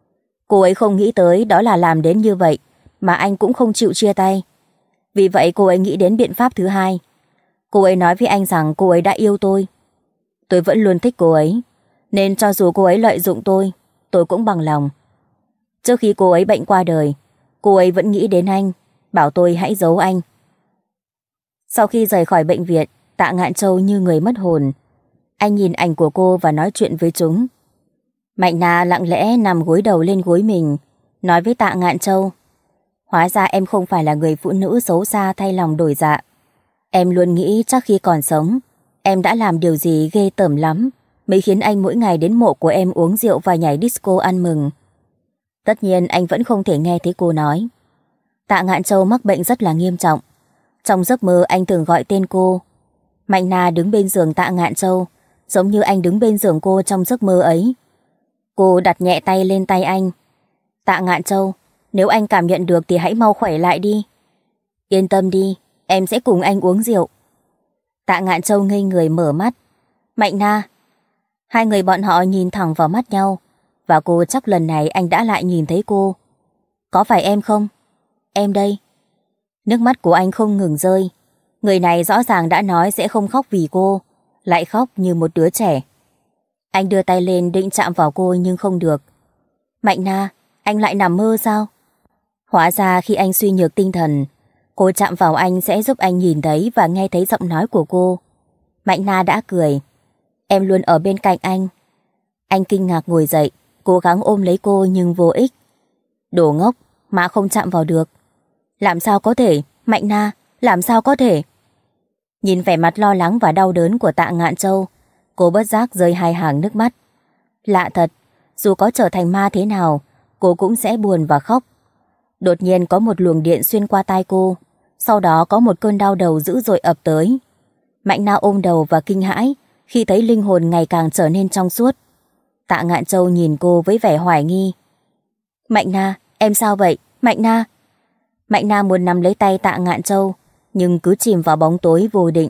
Cô ấy không nghĩ tới đó là làm đến như vậy mà anh cũng không chịu chia tay. Vì vậy cô ấy nghĩ đến biện pháp thứ hai. Cô ấy nói với anh rằng cô ấy đã yêu tôi. Tôi vẫn luôn thích cô ấy, nên cho dù cô ấy lợi dụng tôi cũng bằng lòng. Trước khi cô ấy bệnh qua đời, cô ấy vẫn nghĩ đến anh, bảo tôi hãy giấu anh. Sau khi rời khỏi bệnh viện, Tạ Ngạn Châu như người mất hồn. Anh nhìn ảnh của cô và nói chuyện với chúng. Mạnh Na lặng lẽ nằm gối đầu lên gối mình, nói với Tạ Ngạn Châu. Hóa ra em không phải là người phụ nữ xấu xa thay lòng đổi dạ. Em luôn nghĩ chắc khi còn sống, em đã làm điều gì ghê tởm lắm mới khiến anh mỗi ngày đến mộ của em uống rượu và nhảy disco ăn mừng. Tất nhiên anh vẫn không thể nghe thấy cô nói. Tạ Ngạn Châu mắc bệnh rất là nghiêm trọng. Trong giấc mơ anh thường gọi tên cô. Mạnh Na đứng bên giường Tạ Ngạn Châu, giống như anh đứng bên giường cô trong giấc mơ ấy. Cô đặt nhẹ tay lên tay anh. Tạ Ngạn Châu, nếu anh cảm nhận được thì hãy mau khỏe lại đi. Yên tâm đi, em sẽ cùng anh uống rượu. Tạ Ngạn Châu ngây người mở mắt. Mạnh Na. Hai người bọn họ nhìn thẳng vào mắt nhau, và cô chắc lần này anh đã lại nhìn thấy cô. Có phải em không? Em đây. Nước mắt của anh không ngừng rơi. Người này rõ ràng đã nói sẽ không khóc vì cô, lại khóc như một đứa trẻ. Anh đưa tay lên định chạm vào cô nhưng không được. Mạnh Na, anh lại nằm mơ sao? Hóa ra khi anh suy nhược tinh thần, cô chạm vào anh sẽ giúp anh nhìn thấy và nghe thấy giọng nói của cô. Mạnh Na đã cười. Em luôn ở bên cạnh anh. Anh kinh ngạc ngồi dậy, cố gắng ôm lấy cô nhưng vô ích. Đồ ngốc, mà không chạm vào được. Làm sao có thể, Mạnh Na, làm sao có thể? Nhìn vẻ mặt lo lắng và đau đớn của Tạ Ngạn Châu, cô bất giác rơi hai hàng nước mắt. Lạ thật, dù có trở thành ma thế nào, cô cũng sẽ buồn và khóc. Đột nhiên có một luồng điện xuyên qua tai cô, sau đó có một cơn đau đầu dữ dội ập tới. Mạnh Na ôm đầu và kinh hãi khi thấy linh hồn ngày càng trở nên trong suốt. Tạ Ngạn Châu nhìn cô với vẻ hoài nghi. Mạnh Na, em sao vậy? Mạnh Na. Mạnh Na muốn nắm lấy tay Tạ Ngạn Châu, nhưng cứ chìm vào bóng tối vô định.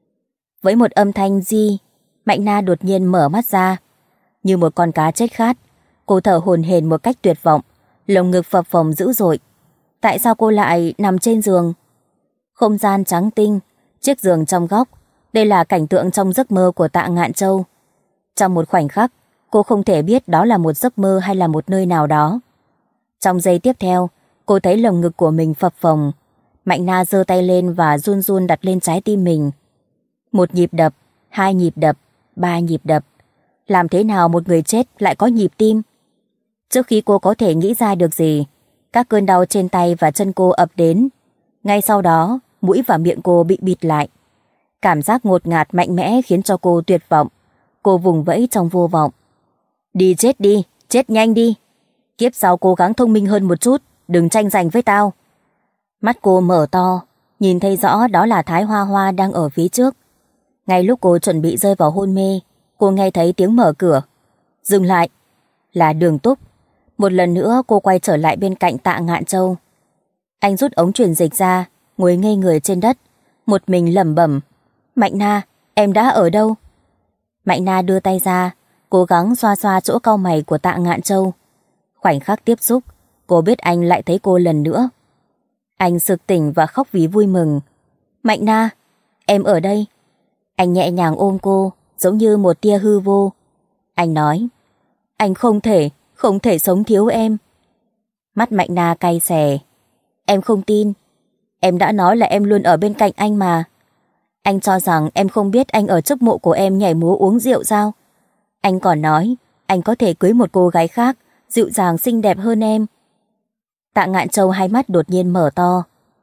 Với một âm thanh di, Mạnh Na đột nhiên mở mắt ra. Như một con cá chết khát, cô thở hổn hển một cách tuyệt vọng, lồng ngực phập phồng dữ dội. Tại sao cô lại nằm trên giường? Không gian trắng tinh, chiếc giường trong góc, đây là cảnh tượng trong giấc mơ của Tạ Ngạn Châu. Trong một khoảnh khắc, cô không thể biết đó là một giấc mơ hay là một nơi nào đó. Trong giây tiếp theo, cô thấy lồng ngực của mình phập phồng. Mạnh Na giơ tay lên và run run đặt lên trái tim mình. Một nhịp đập, hai nhịp đập, ba nhịp đập. Làm thế nào một người chết lại có nhịp tim? Trước khi cô có thể nghĩ ra được gì, các cơn đau trên tay và chân cô ập đến. Ngay sau đó, mũi và miệng cô bị bịt lại. Cảm giác ngột ngạt mạnh mẽ khiến cho cô tuyệt vọng. Cô vùng vẫy trong vô vọng. Đi chết đi, Chết nhanh đi. Kiếp sau cố gắng thông minh hơn một chút, đừng tranh giành với tao. Mắt cô mở to, nhìn thấy rõ đó là Thái Hoa Hoa đang ở phía trước. Ngay lúc cô chuẩn bị rơi vào hôn mê, cô nghe thấy tiếng mở cửa. Dừng lại. Là Đường Túc. Một lần nữa cô quay trở lại bên cạnh Tạ Ngạn Châu. Anh rút ống truyền dịch ra, ngồi ngây người trên đất, một mình lẩm bẩm. Mạnh Na, em đã ở đâu? Mạnh Na đưa tay ra, cố gắng xoa xoa chỗ cau mày của Tạ Ngạn Châu. Khoảnh khắc tiếp xúc, cô biết anh lại thấy cô lần nữa. Anh sực tỉnh và khóc vì vui mừng. Mạnh Na, em ở đây. Anh nhẹ nhàng ôm cô, giống như một tia hư vô. Anh nói, anh không thể sống thiếu em. Mắt Mạnh Na cay xè. Em không tin. Em đã nói là em luôn ở bên cạnh anh mà. Anh cho rằng em không biết anh ở trước mộ của em nhảy múa uống rượu sao? Anh còn nói anh có thể cưới một cô gái khác, dịu dàng xinh đẹp hơn em. Tạ Ngạn Châu hai mắt đột nhiên mở to.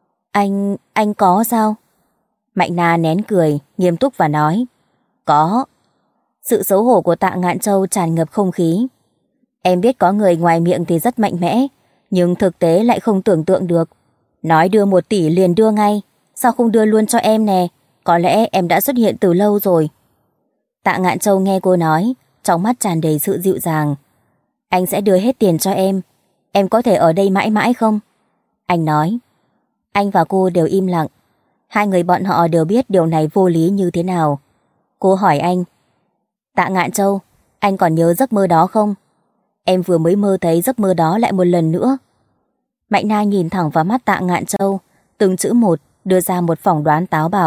Anh có sao? Mạnh Na nén cười, nghiêm túc và nói, có. Sự xấu hổ của Tạ Ngạn Châu tràn ngập không khí. Em biết có người ngoài miệng thì rất mạnh mẽ, nhưng thực tế lại không tưởng tượng được. Nói đưa 1 tỷ liền đưa ngay, sao không đưa luôn cho em nè? Có lẽ em đã xuất hiện từ lâu rồi. Tạ Ngạn Châu nghe cô nói, trong mắt tràn đầy sự dịu dàng. Anh sẽ đưa hết tiền cho em có thể ở đây mãi mãi không? Anh nói. Anh và cô đều im lặng. Hai người bọn họ đều biết điều này vô lý như thế nào. Cô hỏi anh, Tạ Ngạn Châu, anh còn nhớ giấc mơ đó không? Em vừa mới mơ thấy giấc mơ đó lại một lần nữa. Mạnh Na nhìn thẳng vào mắt Tạ Ngạn Châu, từng chữ một đưa ra một phỏng đoán táo bạo.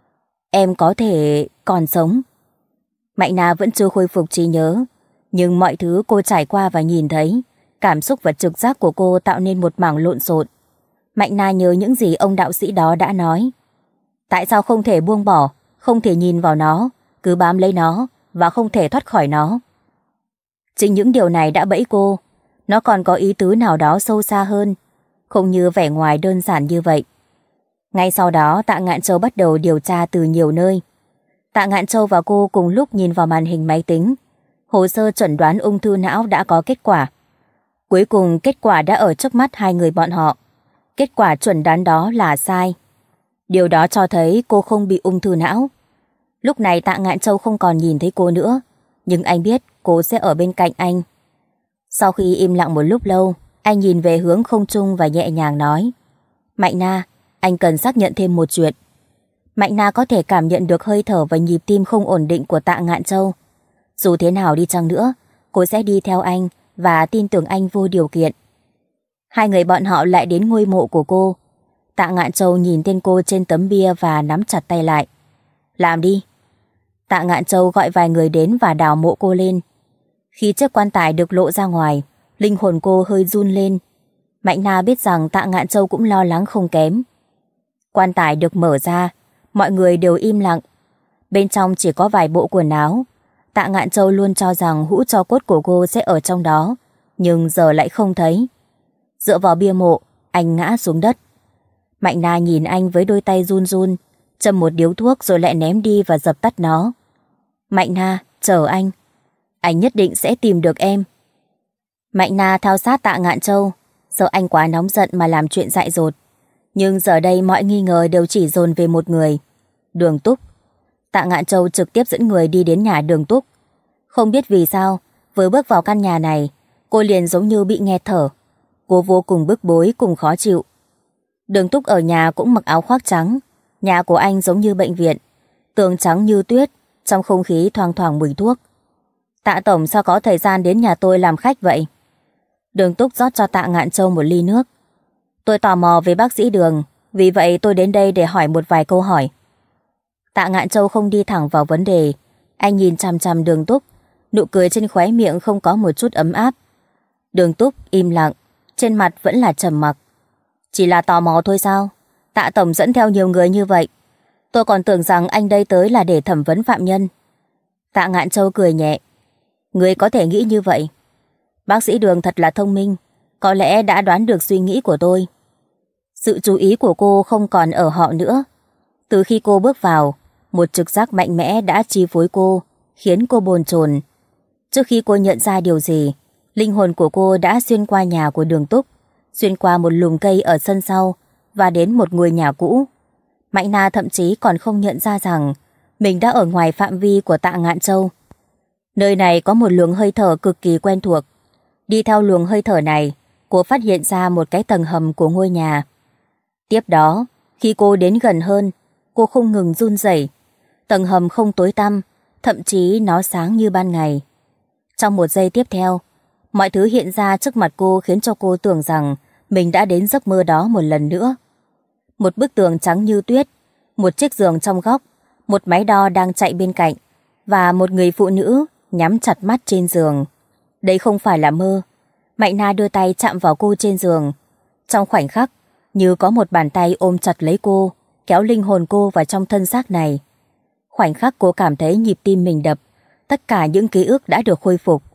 Em có thể còn sống. Mạnh Na vẫn chưa khôi phục trí nhớ, nhưng mọi thứ cô trải qua và nhìn thấy, cảm xúc và trực giác của cô tạo nên một mảng lộn xộn. Mạnh Na nhớ những gì ông đạo sĩ đó đã nói. Tại sao không thể buông bỏ, không thể nhìn vào nó, cứ bám lấy nó và không thể thoát khỏi nó? Chính những điều này đã bẫy cô. Nó còn có ý tứ nào đó sâu xa hơn, không như vẻ ngoài đơn giản như vậy. Ngay sau đó Tạ Ngạn Châu bắt đầu điều tra từ nhiều nơi. Tạ Ngạn Châu và cô cùng lúc nhìn vào màn hình máy tính. Hồ sơ chẩn đoán ung thư não đã có kết quả. Cuối cùng kết quả đã ở trước mắt hai người bọn họ. Kết quả chuẩn đoán đó là sai. Điều đó cho thấy cô không bị ung thư não. Lúc này Tạ Ngạn Châu không còn nhìn thấy cô nữa, nhưng anh biết cô sẽ ở bên cạnh anh. Sau khi im lặng một lúc lâu, anh nhìn về hướng không trung và nhẹ nhàng nói, Mạnh Na, anh cần xác nhận thêm một chuyện. Mạnh Na có thể cảm nhận được hơi thở và nhịp tim không ổn định của Tạ Ngạn Châu. Dù thế nào đi chăng nữa, cô sẽ đi theo anh và tin tưởng anh vô điều kiện. Hai người bọn họ lại đến ngôi mộ của cô. Tạ Ngạn Châu nhìn tên cô trên tấm bia và nắm chặt tay lại. Làm đi. Tạ Ngạn Châu gọi vài người đến và đào mộ cô lên. Khi chiếc quan tài được lộ ra ngoài, linh hồn cô hơi run lên. Mạnh Na biết rằng Tạ Ngạn Châu cũng lo lắng không kém. Quan tài được mở ra, mọi người đều im lặng. Bên trong chỉ có vài bộ quần áo. Tạ Ngạn Châu luôn cho rằng hũ tro cốt của cô sẽ ở trong đó, nhưng giờ lại không thấy. Dựa vào bia mộ, anh ngã xuống đất. Mạnh Na nhìn anh với đôi tay run run, châm một điếu thuốc rồi lại ném đi và dập tắt nó. Mạnh Na, chờ anh. Anh nhất định sẽ tìm được em. Mạnh Na theo sát Tạ Ngạn Châu, sợ anh quá nóng giận mà làm chuyện dại dột. Nhưng giờ đây mọi nghi ngờ đều chỉ dồn về một người, Đường Túc. Tạ Ngạn Châu trực tiếp dẫn người đi đến nhà Đường Túc. Không biết vì sao, vừa bước vào căn nhà này, cô liền giống như bị nghẹt thở. Cô vô cùng bức bối cùng khó chịu. Đường Túc ở nhà cũng mặc áo khoác trắng. Nhà của anh giống như bệnh viện, tường trắng như tuyết, trong không khí thoang thoảng mùi thuốc. Tạ tổng sao có thời gian đến nhà tôi làm khách vậy? Đường Túc rót cho Tạ Ngạn Châu một ly nước. Tôi tò mò về bác sĩ Đường, vì vậy tôi đến đây để hỏi một vài câu hỏi. Tạ Ngạn Châu không đi thẳng vào vấn đề. Anh nhìn chằm chằm Đường Túc, nụ cười trên khóe miệng không có một chút ấm áp. Đường Túc im lặng, trên mặt vẫn là trầm mặc. Chỉ là tò mò thôi sao? Tạ tổng dẫn theo nhiều người như vậy, tôi còn tưởng rằng anh đây tới là để thẩm vấn phạm nhân. Tạ Ngạn Châu cười nhẹ. Người có thể nghĩ như vậy. Bác sĩ Đường thật là thông minh, có lẽ đã đoán được suy nghĩ của tôi. Sự chú ý của cô không còn ở họ nữa. Từ khi cô bước vào, một trực giác mạnh mẽ đã chi phối cô, khiến cô bồn chồn. Trước khi cô nhận ra điều gì, Linh hồn của cô đã xuyên qua nhà của Đường Túc, xuyên qua một lùm cây ở sân sau và đến một ngôi nhà cũ. Mạnh Na thậm chí còn không nhận ra rằng mình đã ở ngoài phạm vi của Tạ Ngạn Châu. Nơi này có một luồng hơi thở cực kỳ quen thuộc. Đi theo luồng hơi thở này, cô phát hiện ra một cái tầng hầm của ngôi nhà. Tiếp đó, khi cô đến gần hơn, cô không ngừng run rẩy. Tầng hầm không tối tăm, thậm chí nó sáng như ban ngày. Trong một giây tiếp theo, mọi thứ hiện ra trước mặt cô khiến cho cô tưởng rằng mình đã đến giấc mơ đó một lần nữa. Một bức tường trắng như tuyết, một chiếc giường trong góc, một máy đo đang chạy bên cạnh và một người phụ nữ nhắm chặt mắt trên giường. Đây không phải là mơ. Mạnh Na đưa tay chạm vào cô trên giường. Trong khoảnh khắc, như có một bàn tay ôm chặt lấy cô, kéo linh hồn cô vào trong thân xác này. Khoảnh khắc cô cảm thấy nhịp tim mình đập, tất cả những ký ức đã được khôi phục.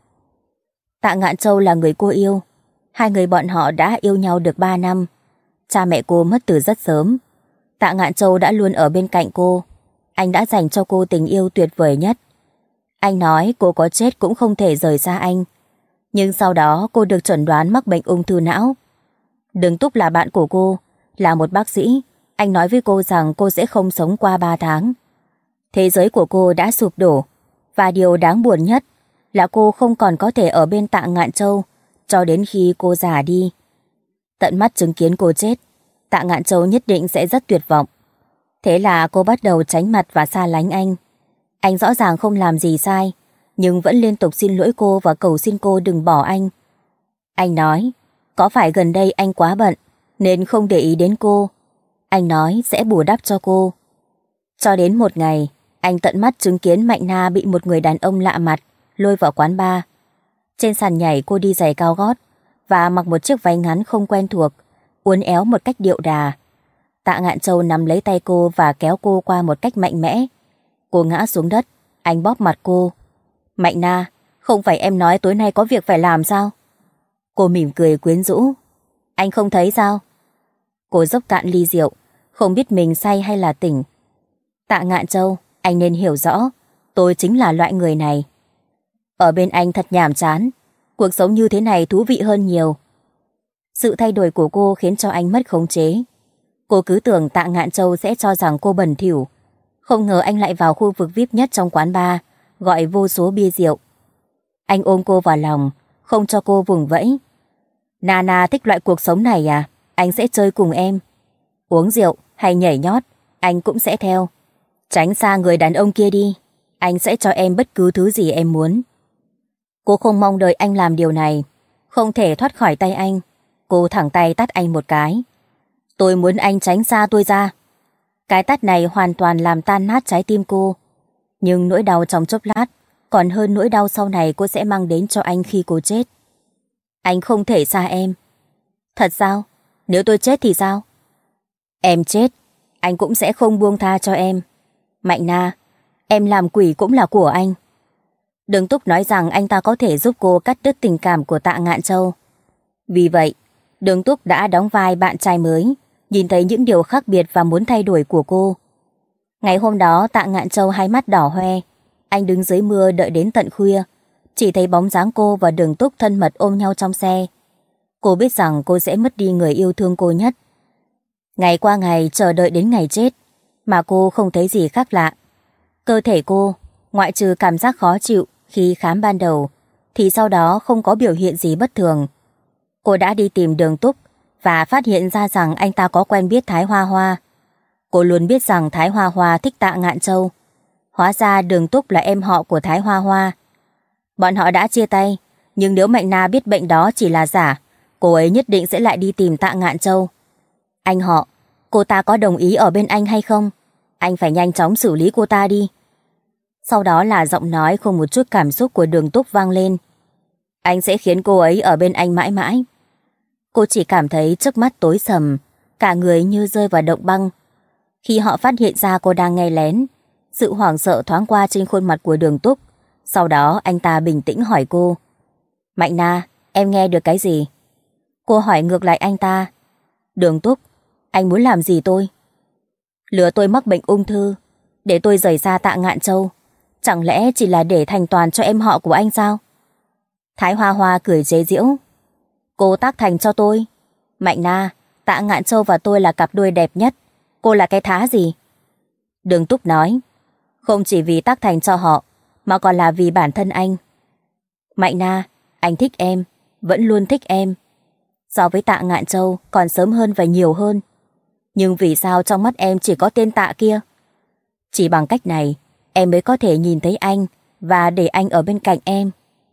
Tạ Ngạn Châu là người cô yêu. Hai người bọn họ đã yêu nhau được 3 năm. Cha mẹ cô mất từ rất sớm. Tạ Ngạn Châu đã luôn ở bên cạnh cô. Anh đã dành cho cô tình yêu tuyệt vời nhất. Anh nói cô có chết cũng không thể rời xa anh. Nhưng sau đó cô được chẩn đoán mắc bệnh ung thư não. Đường Túc là bạn của cô, là một bác sĩ. Anh nói với cô rằng cô sẽ không sống qua 3 tháng. Thế giới của cô đã sụp đổ. Và điều đáng buồn nhất là cô không còn có thể ở bên Tạ Ngạn Châu cho đến khi cô già đi. Tận mắt chứng kiến cô chết, Tạ Ngạn Châu nhất định sẽ rất tuyệt vọng. Thế là cô bắt đầu tránh mặt và xa lánh anh. Anh rõ ràng không làm gì sai, nhưng vẫn liên tục xin lỗi cô và cầu xin cô đừng bỏ anh. Anh nói, có phải gần đây anh quá bận nên không để ý đến cô. Anh nói sẽ bù đắp cho cô. Cho đến một ngày, anh tận mắt chứng kiến Mạnh Na bị một người đàn ông lạ mặt lôi vào quán bar. Trên sàn nhảy cô đi giày cao gót và mặc một chiếc váy ngắn không quen thuộc, uốn éo một cách điệu đà. Tạ Ngạn Châu nắm lấy tay cô và kéo cô qua một cách mạnh mẽ. Cô ngã xuống đất, anh bóp mặt cô. Mạnh Na, không phải em nói tối nay có việc phải làm sao? Cô mỉm cười quyến rũ. Anh không thấy sao? Cô dốc cạn ly rượu, không biết mình say hay là tỉnh. Tạ Ngạn Châu, anh nên hiểu rõ, tôi chính là loại người này. Ở bên anh thật nhàm chán, cuộc sống như thế này thú vị hơn nhiều. Sự thay đổi của cô khiến cho anh mất khống chế. Cô cứ tưởng Tạ Ngạn Châu sẽ cho rằng cô bẩn thỉu. Không ngờ anh lại vào khu vực VIP nhất trong quán bar, gọi vô số bia rượu. Anh ôm cô vào lòng, không cho cô vùng vẫy. Nana thích loại cuộc sống này à? Anh sẽ chơi cùng em. Uống rượu hay nhảy nhót, anh cũng sẽ theo. Tránh xa người đàn ông kia đi, anh sẽ cho em bất cứ thứ gì em muốn. Cô không mong đợi anh làm điều này. Không thể thoát khỏi tay anh. Cô thẳng tay tát anh một cái. Tôi muốn anh tránh xa tôi ra. Cái tát này hoàn toàn làm tan nát trái tim cô. Nhưng nỗi đau trong chốc lát còn hơn nỗi đau sau này cô sẽ mang đến cho anh khi cô chết. Anh không thể xa em. Thật sao? Nếu tôi chết thì sao? Em chết, anh cũng sẽ không buông tha cho em. Mạnh Na, em làm quỷ cũng là của anh. Đường Túc nói rằng anh ta có thể giúp cô cắt đứt tình cảm của Tạ Ngạn Châu. Vì vậy, Đường Túc đã đóng vai bạn trai mới, nhìn thấy những điều khác biệt và muốn thay đổi của cô. Ngày hôm đó Tạ Ngạn Châu hai mắt đỏ hoe. Anh đứng dưới mưa đợi đến tận khuya, chỉ thấy bóng dáng cô và Đường Túc thân mật ôm nhau trong xe. Cô biết rằng cô sẽ mất đi người yêu thương cô nhất. Ngày qua ngày chờ đợi đến ngày chết, mà cô không thấy gì khác lạ. Cơ thể cô, ngoại trừ cảm giác khó chịu khi khám ban đầu, thì sau đó không có biểu hiện gì bất thường. Cô đã đi tìm Đường Túc và phát hiện ra rằng anh ta có quen biết Thái Hoa Hoa. Cô luôn biết rằng Thái Hoa Hoa thích Tạ Ngạn Châu. Hóa ra Đường Túc là em họ của Thái Hoa Hoa. Bọn họ đã chia tay, nhưng nếu Mạnh Na biết bệnh đó chỉ là giả, cô ấy nhất định sẽ lại đi tìm Tạ Ngạn Châu. Anh họ, cô ta có đồng ý ở bên anh hay không? Anh phải nhanh chóng xử lý cô ta đi. Sau đó là giọng nói không một chút cảm xúc của Đường Túc vang lên. Anh sẽ khiến cô ấy ở bên anh mãi mãi. Cô chỉ cảm thấy trước mắt tối sầm, cả người như rơi vào động băng. Khi họ phát hiện ra cô đang nghe lén, sự hoảng sợ thoáng qua trên khuôn mặt của Đường Túc. Sau đó anh ta bình tĩnh hỏi cô. Mạnh Na, em nghe được cái gì? Cô hỏi ngược lại anh ta. Đường Túc, anh muốn làm gì tôi? Lừa tôi mắc bệnh ung thư, để tôi rời xa Tạ Ngạn Châu. Chẳng lẽ chỉ là để thành toàn cho em họ của anh sao? Thái Hoa Hoa cười chế giễu. Cô tác thành cho tôi. Mạnh Na, Tạ Ngạn Châu và tôi là cặp đôi đẹp nhất. Cô là cái thá gì? Đường Túc nói. Không chỉ vì tác thành cho họ, mà còn là vì bản thân anh. Mạnh Na, anh thích em, vẫn luôn thích em. So với Tạ Ngạn Châu còn sớm hơn và nhiều hơn. Nhưng vì sao trong mắt em chỉ có tên Tạ kia? Chỉ bằng cách này, em mới có thể nhìn thấy anh và để anh ở bên cạnh em.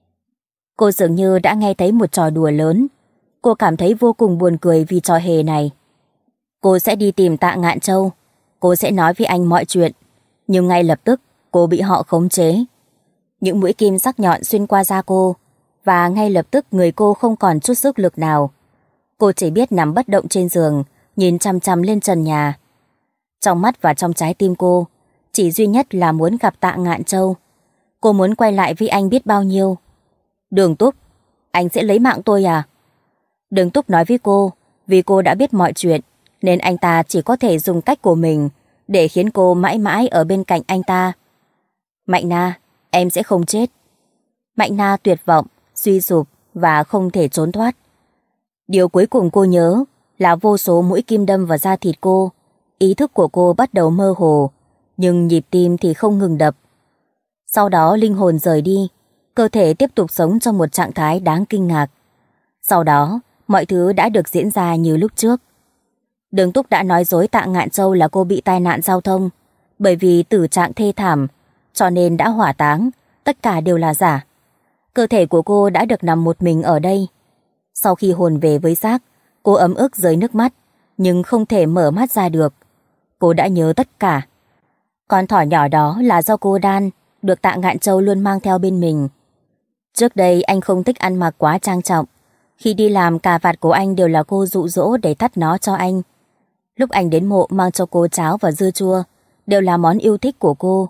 Cô dường như đã nghe thấy một trò đùa lớn. Cô cảm thấy vô cùng buồn cười vì trò hề này. Cô sẽ đi tìm Tạ Ngạn Châu. Cô sẽ nói với anh mọi chuyện. Nhưng ngay lập tức, cô bị họ khống chế. Những mũi kim sắc nhọn xuyên qua da cô, và ngay lập tức người cô không còn chút sức lực nào. Cô chỉ biết nằm bất động trên giường, nhìn chằm chằm lên trần nhà. Trong mắt và trong trái tim cô, chỉ duy nhất là muốn gặp Tạ Ngạn Châu. Cô muốn quay lại với anh biết bao nhiêu. Đường Túc, anh sẽ lấy mạng tôi à? Đường Túc nói với cô, vì cô đã biết mọi chuyện, nên anh ta chỉ có thể dùng cách của mình để khiến cô mãi mãi ở bên cạnh anh ta. Mạnh Na, em sẽ không chết. Mạnh Na tuyệt vọng, suy sụp và không thể trốn thoát. Điều cuối cùng cô nhớ là vô số mũi kim đâm vào da thịt cô. Ý thức của cô bắt đầu mơ hồ, nhưng nhịp tim thì không ngừng đập. Sau đó linh hồn rời đi, cơ thể tiếp tục sống trong một trạng thái đáng kinh ngạc. Sau đó, mọi thứ đã được diễn ra như lúc trước. Đường Túc đã nói dối Tạ Ngạn Châu là cô bị tai nạn giao thông, bởi vì tử trạng thê thảm, cho nên đã hỏa táng, tất cả đều là giả. Cơ thể của cô đã được nằm một mình ở đây. Sau khi hồn về với xác, cô ấm ức rơi nước mắt, nhưng không thể mở mắt ra được. Cô đã nhớ tất cả. Con thỏ nhỏ đó là do cô đan, được Tạ Ngạn Châu luôn mang theo bên mình. Trước đây anh không thích ăn mặc quá trang trọng. Khi đi làm, cà vạt của anh đều là cô dụ dỗ để thắt nó cho anh. Lúc anh đến mộ mang cho cô cháo và dưa chua, đều là món yêu thích của cô.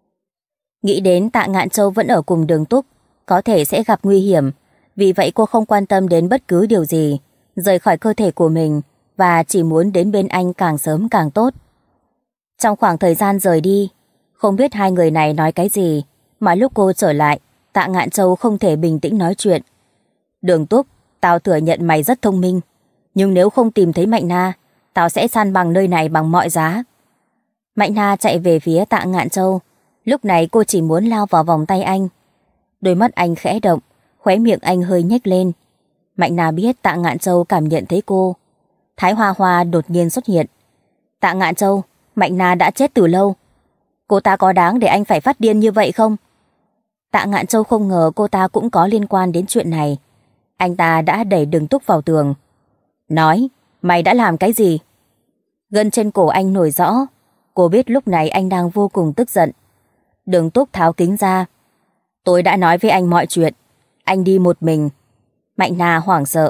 Nghĩ đến Tạ Ngạn Châu vẫn ở cùng Đường Túc, có thể sẽ gặp nguy hiểm. Vì vậy cô không quan tâm đến bất cứ điều gì, rời khỏi cơ thể của mình và chỉ muốn đến bên anh càng sớm càng tốt. Trong khoảng thời gian rời đi, không biết hai người này nói cái gì, mà lúc cô trở lại, Tạ Ngạn Châu không thể bình tĩnh nói chuyện. Đường Túc, tao thừa nhận mày rất thông minh, nhưng nếu không tìm thấy Mạnh Na, tao sẽ san bằng nơi này bằng mọi giá. Mạnh Na chạy về phía Tạ Ngạn Châu. Lúc này cô chỉ muốn lao vào vòng tay anh. Đôi mắt anh khẽ động, khóe miệng anh hơi nhếch lên. Mạnh Na biết Tạ Ngạn Châu cảm nhận thấy cô. Thái Hoa Hoa đột nhiên xuất hiện. Tạ Ngạn Châu, Mạnh Na đã chết từ lâu. Cô ta có đáng để anh phải phát điên như vậy không? Tạ Ngạn Châu không ngờ cô ta cũng có liên quan đến chuyện này. Anh ta đã đẩy Đường Túc vào tường. Nói, mày đã làm cái gì? Gân trên cổ anh nổi rõ. Cô biết lúc này anh đang vô cùng tức giận. Đường Túc tháo kính ra. Tôi đã nói với anh mọi chuyện. Anh đi một mình. Mạnh Na hoảng sợ.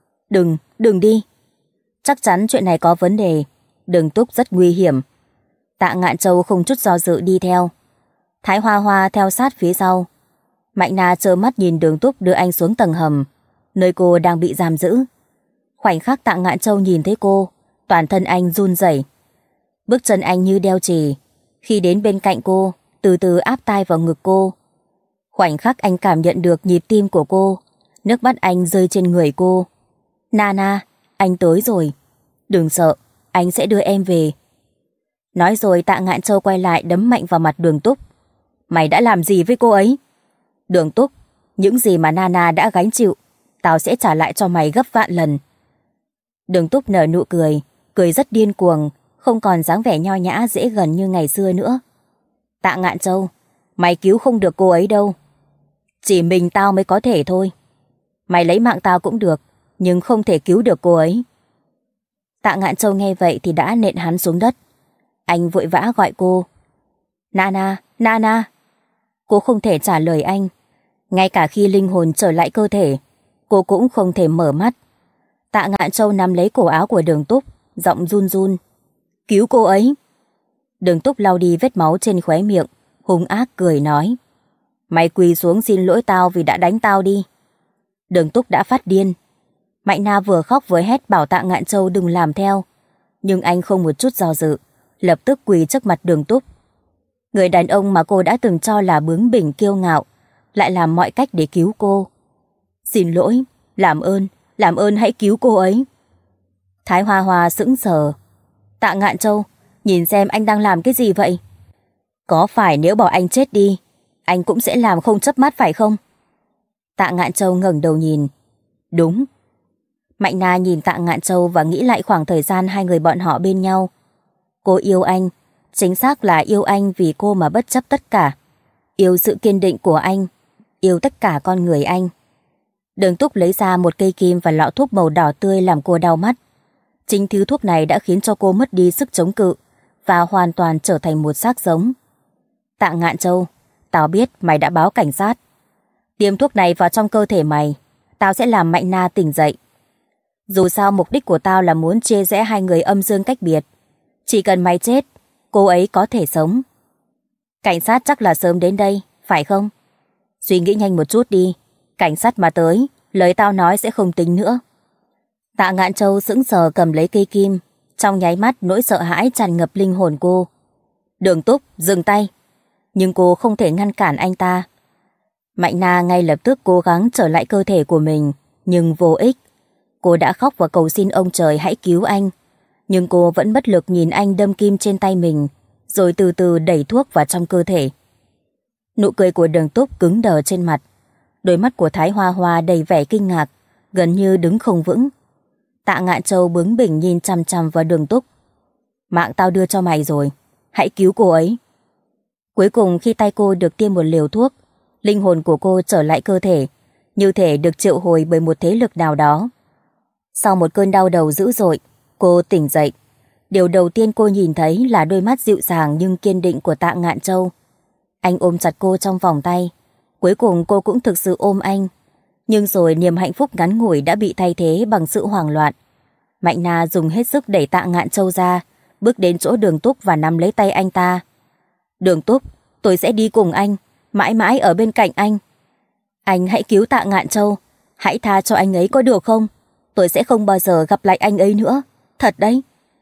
Đừng đi. Chắc chắn chuyện này có vấn đề. Đường Túc rất nguy hiểm. Tạ Ngạn Châu không chút do dự đi theo. Thái Hoa Hoa theo sát phía sau. Mạnh Na trơ mắt nhìn Đường Túc đưa anh xuống tầng hầm, nơi cô đang bị giam giữ. Khoảnh khắc Tạ Ngạn Châu nhìn thấy cô, toàn thân anh run rẩy. Bước chân anh như đeo chì. Khi đến bên cạnh cô, từ từ áp tai vào ngực cô. Khoảnh khắc anh cảm nhận được nhịp tim của cô, nước mắt anh rơi trên người cô. Nana, anh tới rồi. Đừng sợ, anh sẽ đưa em về. Nói rồi Tạ Ngạn Châu quay lại đấm mạnh vào mặt Đường Túc. Mày đã làm gì với cô ấy? Đường Túc, những gì mà Nana đã gánh chịu, tao sẽ trả lại cho mày gấp vạn lần. Đường Túc nở nụ cười, cười rất điên cuồng, không còn dáng vẻ nho nhã dễ gần như ngày xưa nữa. Tạ Ngạn Châu, mày cứu không được cô ấy đâu. Chỉ mình tao mới có thể thôi. Mày lấy mạng tao cũng được, nhưng không thể cứu được cô ấy. Tạ Ngạn Châu nghe vậy thì đã nện hắn xuống đất. Anh vội vã gọi cô. Nana, Nana. Cô không thể trả lời anh. Ngay cả khi linh hồn trở lại cơ thể, cô cũng không thể mở mắt. Tạ Ngạn Châu nắm lấy cổ áo của Đường Túc, giọng run run. Cứu cô ấy. Đường Túc lau đi vết máu trên khóe miệng, hung ác cười nói. Mày quỳ xuống xin lỗi tao vì đã đánh tao đi. Đường Túc đã phát điên. Mạnh Na vừa khóc vừa hét bảo Tạ Ngạn Châu đừng làm theo. Nhưng anh không một chút do dự, lập tức quỳ trước mặt Đường Túc. Người đàn ông mà cô đã từng cho là bướng bỉnh kiêu ngạo, lại làm mọi cách để cứu cô. Xin lỗi, làm ơn hãy cứu cô ấy. Thái Hoa Hoa sững sờ. Tạ Ngạn Châu, nhìn xem anh đang làm cái gì vậy? Có phải nếu bảo anh chết đi, anh cũng sẽ làm không chớp mắt phải không? Tạ Ngạn Châu ngẩng đầu nhìn. Đúng. Mạnh Na nhìn Tạ Ngạn Châu và nghĩ lại khoảng thời gian hai người bọn họ bên nhau. Cô yêu anh, chính xác là yêu anh vì cô mà bất chấp tất cả. Yêu sự kiên định của anh, yêu tất cả con người anh. Đường Túc lấy ra một cây kim và lọ thuốc màu đỏ tươi làm cô đau mắt. Chính thứ thuốc này đã khiến cho cô mất đi sức chống cự và hoàn toàn trở thành một xác sống. Tạ Ngạn Châu, tao biết mày đã báo cảnh sát. Tiêm thuốc này vào trong cơ thể mày, tao sẽ làm Mạnh Na tỉnh dậy. Dù sao mục đích của tao là muốn chia rẽ hai người âm dương cách biệt. Chỉ cần mày chết, cô ấy có thể sống. Cảnh sát chắc là sớm đến đây, phải không? Suy nghĩ nhanh một chút đi, cảnh sát mà tới, lời tao nói sẽ không tính nữa. Tạ Ngạn Châu sững sờ cầm lấy cây kim, trong nháy mắt nỗi sợ hãi tràn ngập linh hồn cô. Đường Túc, dừng tay. Nhưng cô không thể ngăn cản anh ta. Mạnh Na ngay lập tức cố gắng trở lại cơ thể của mình, nhưng vô ích. Cô đã khóc và cầu xin ông trời hãy cứu anh. Nhưng cô vẫn bất lực nhìn anh đâm kim trên tay mình, rồi từ từ đẩy thuốc vào trong cơ thể. Nụ cười của Đường Túc cứng đờ trên mặt. Đôi mắt của Thái Hoa Hoa đầy vẻ kinh ngạc, gần như đứng không vững. Tạ Ngạn Châu bướng bỉnh nhìn chằm chằm vào Đường Túc. Mạng tao đưa cho mày rồi, hãy cứu cô ấy. Cuối cùng khi tay cô được tiêm một liều thuốc, linh hồn của cô trở lại cơ thể, như thể được triệu hồi bởi một thế lực nào đó. Sau một cơn đau đầu dữ dội, cô tỉnh dậy. Điều đầu tiên cô nhìn thấy là đôi mắt dịu dàng nhưng kiên định của Tạ Ngạn Châu. Anh ôm chặt cô trong vòng tay. Cuối cùng cô cũng thực sự ôm anh. Nhưng rồi niềm hạnh phúc ngắn ngủi đã bị thay thế bằng sự hoảng loạn. Mạnh Na dùng hết sức đẩy Tạ Ngạn Châu ra, bước đến chỗ Đường Túc và nắm lấy tay anh ta. Đường Túc, tôi sẽ đi cùng anh, mãi mãi ở bên cạnh anh. Anh hãy cứu Tạ Ngạn Châu, hãy tha cho anh ấy có được không? Tôi sẽ không bao giờ gặp lại anh ấy nữa, thật đấy.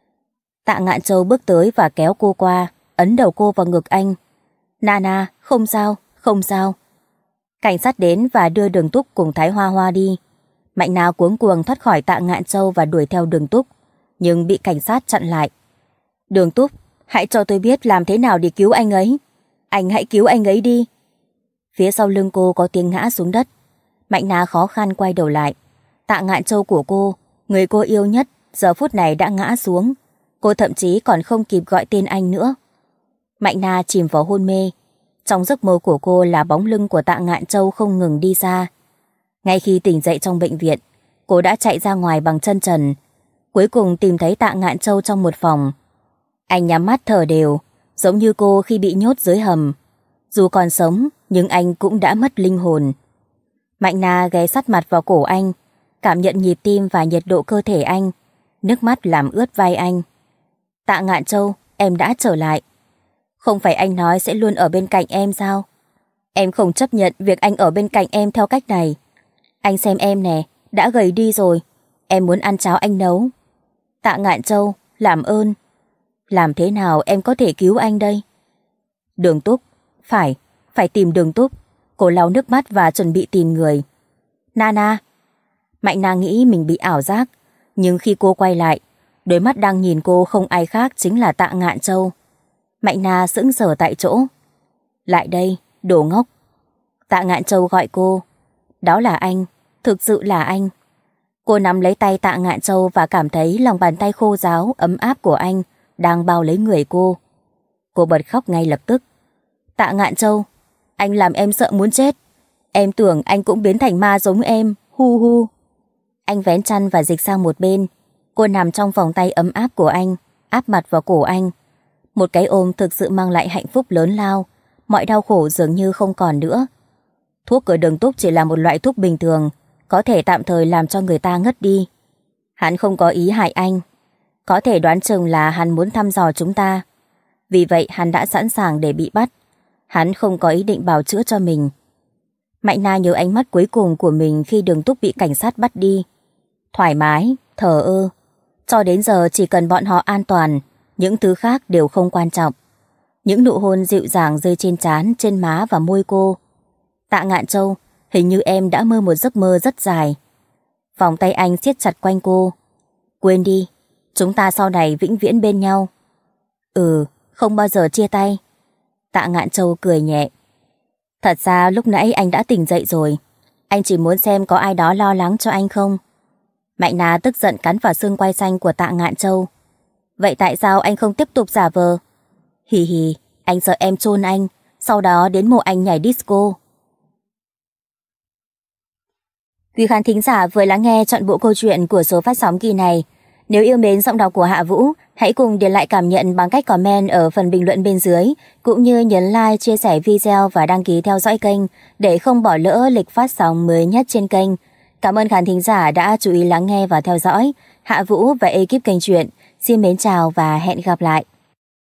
Tạ Ngạn Châu bước tới và kéo cô qua, ấn đầu cô vào ngực anh. Nana, không sao, không sao. Cảnh sát đến và đưa Đường Túc cùng Thái Hoa Hoa đi. Mạnh Na cuống cuồng thoát khỏi Tạ Ngạn Châu và đuổi theo Đường Túc, nhưng bị cảnh sát chặn lại. Đường Túc, hãy cho tôi biết làm thế nào để cứu anh ấy. Anh hãy cứu anh ấy đi. Phía sau lưng cô có tiếng ngã xuống đất. Mạnh Na khó khăn quay đầu lại. Tạ Ngạn Châu của cô, người cô yêu nhất, giờ phút này đã ngã xuống. Cô thậm chí còn không kịp gọi tên anh nữa. Mạnh Na chìm vào hôn mê. Trong giấc mơ của cô là bóng lưng của Tạ Ngạn Châu không ngừng đi xa. Ngay khi tỉnh dậy trong bệnh viện, cô đã chạy ra ngoài bằng chân trần. Cuối cùng tìm thấy Tạ Ngạn Châu trong một phòng. Anh nhắm mắt thở đều, giống như cô khi bị nhốt dưới hầm. Dù còn sống, nhưng anh cũng đã mất linh hồn. Mạnh Na ghé sát mặt vào cổ anh, cảm nhận nhịp tim và nhiệt độ cơ thể anh. Nước mắt làm ướt vai anh. Tạ Ngạn Châu, em đã trở lại. Không phải anh nói sẽ luôn ở bên cạnh em sao? Em không chấp nhận việc anh ở bên cạnh em theo cách này. Anh xem em nè, đã gầy đi rồi. Em muốn ăn cháo anh nấu. Tạ Ngạn Châu, làm ơn. Làm thế nào em có thể cứu anh đây? Đường Túc, phải tìm Đường Túc. Cô lau nước mắt và chuẩn bị tìm người. Nana. Mạnh Na nghĩ mình bị ảo giác, nhưng khi cô quay lại, đôi mắt đang nhìn cô không ai khác chính là Tạ Ngạn Châu. Mạnh Na sững sờ tại chỗ. Lại đây, đồ ngốc. Tạ Ngạn Châu gọi cô. Đó là anh, thực sự là anh. Cô nắm lấy tay Tạ Ngạn Châu và cảm thấy lòng bàn tay khô ráo, ấm áp của anh đang bao lấy người cô. Cô bật khóc ngay lập tức. Tạ Ngạn Châu, anh làm em sợ muốn chết. Em tưởng anh cũng biến thành ma giống em, hu hu. Anh vén chăn và dịch sang một bên. Cô nằm trong vòng tay ấm áp của anh, áp mặt vào cổ anh. Một cái ôm thực sự mang lại hạnh phúc lớn lao. Mọi đau khổ dường như không còn nữa. Thuốc của Đường Túc chỉ là một loại thuốc bình thường, có thể tạm thời làm cho người ta ngất đi. Hắn không có ý hại anh. Có thể đoán chừng là hắn muốn thăm dò chúng ta. Vì vậy hắn đã sẵn sàng để bị bắt. Hắn không có ý định bào chữa cho mình. Mạnh Na nhớ ánh mắt cuối cùng của mình khi Đường Túc bị cảnh sát bắt đi. Thoải mái, thờ ơ. Cho đến giờ chỉ cần bọn họ an toàn, những thứ khác đều không quan trọng. Những nụ hôn dịu dàng rơi trên trán, trên má và môi cô. Tạ Ngạn Châu, hình như em đã mơ một giấc mơ rất dài. Vòng tay anh siết chặt quanh cô. Quên đi, chúng ta sau này vĩnh viễn bên nhau. Không bao giờ chia tay. Tạ Ngạn Châu cười nhẹ. Thật ra lúc nãy anh đã tỉnh dậy rồi. Anh chỉ muốn xem có ai đó lo lắng cho anh không. Mạnh Na tức giận cắn vào xương quai xanh của Tạ Ngạn Châu. Vậy tại sao anh không tiếp tục giả vờ? Hì hì, anh sợ em chôn anh, sau đó đến mộ anh nhảy disco. Quý khán thính giả vừa lắng nghe trọn bộ câu chuyện của số phát sóng kỳ này. Nếu yêu mến giọng đọc của Hạ Vũ, hãy cùng để lại cảm nhận bằng cách comment ở phần bình luận bên dưới, cũng như nhấn like, chia sẻ video và đăng ký theo dõi kênh để không bỏ lỡ lịch phát sóng mới nhất trên kênh. Cảm ơn khán thính giả đã chú ý lắng nghe và theo dõi. Hạ Vũ và ekip kênh truyện xin mến chào và hẹn gặp lại.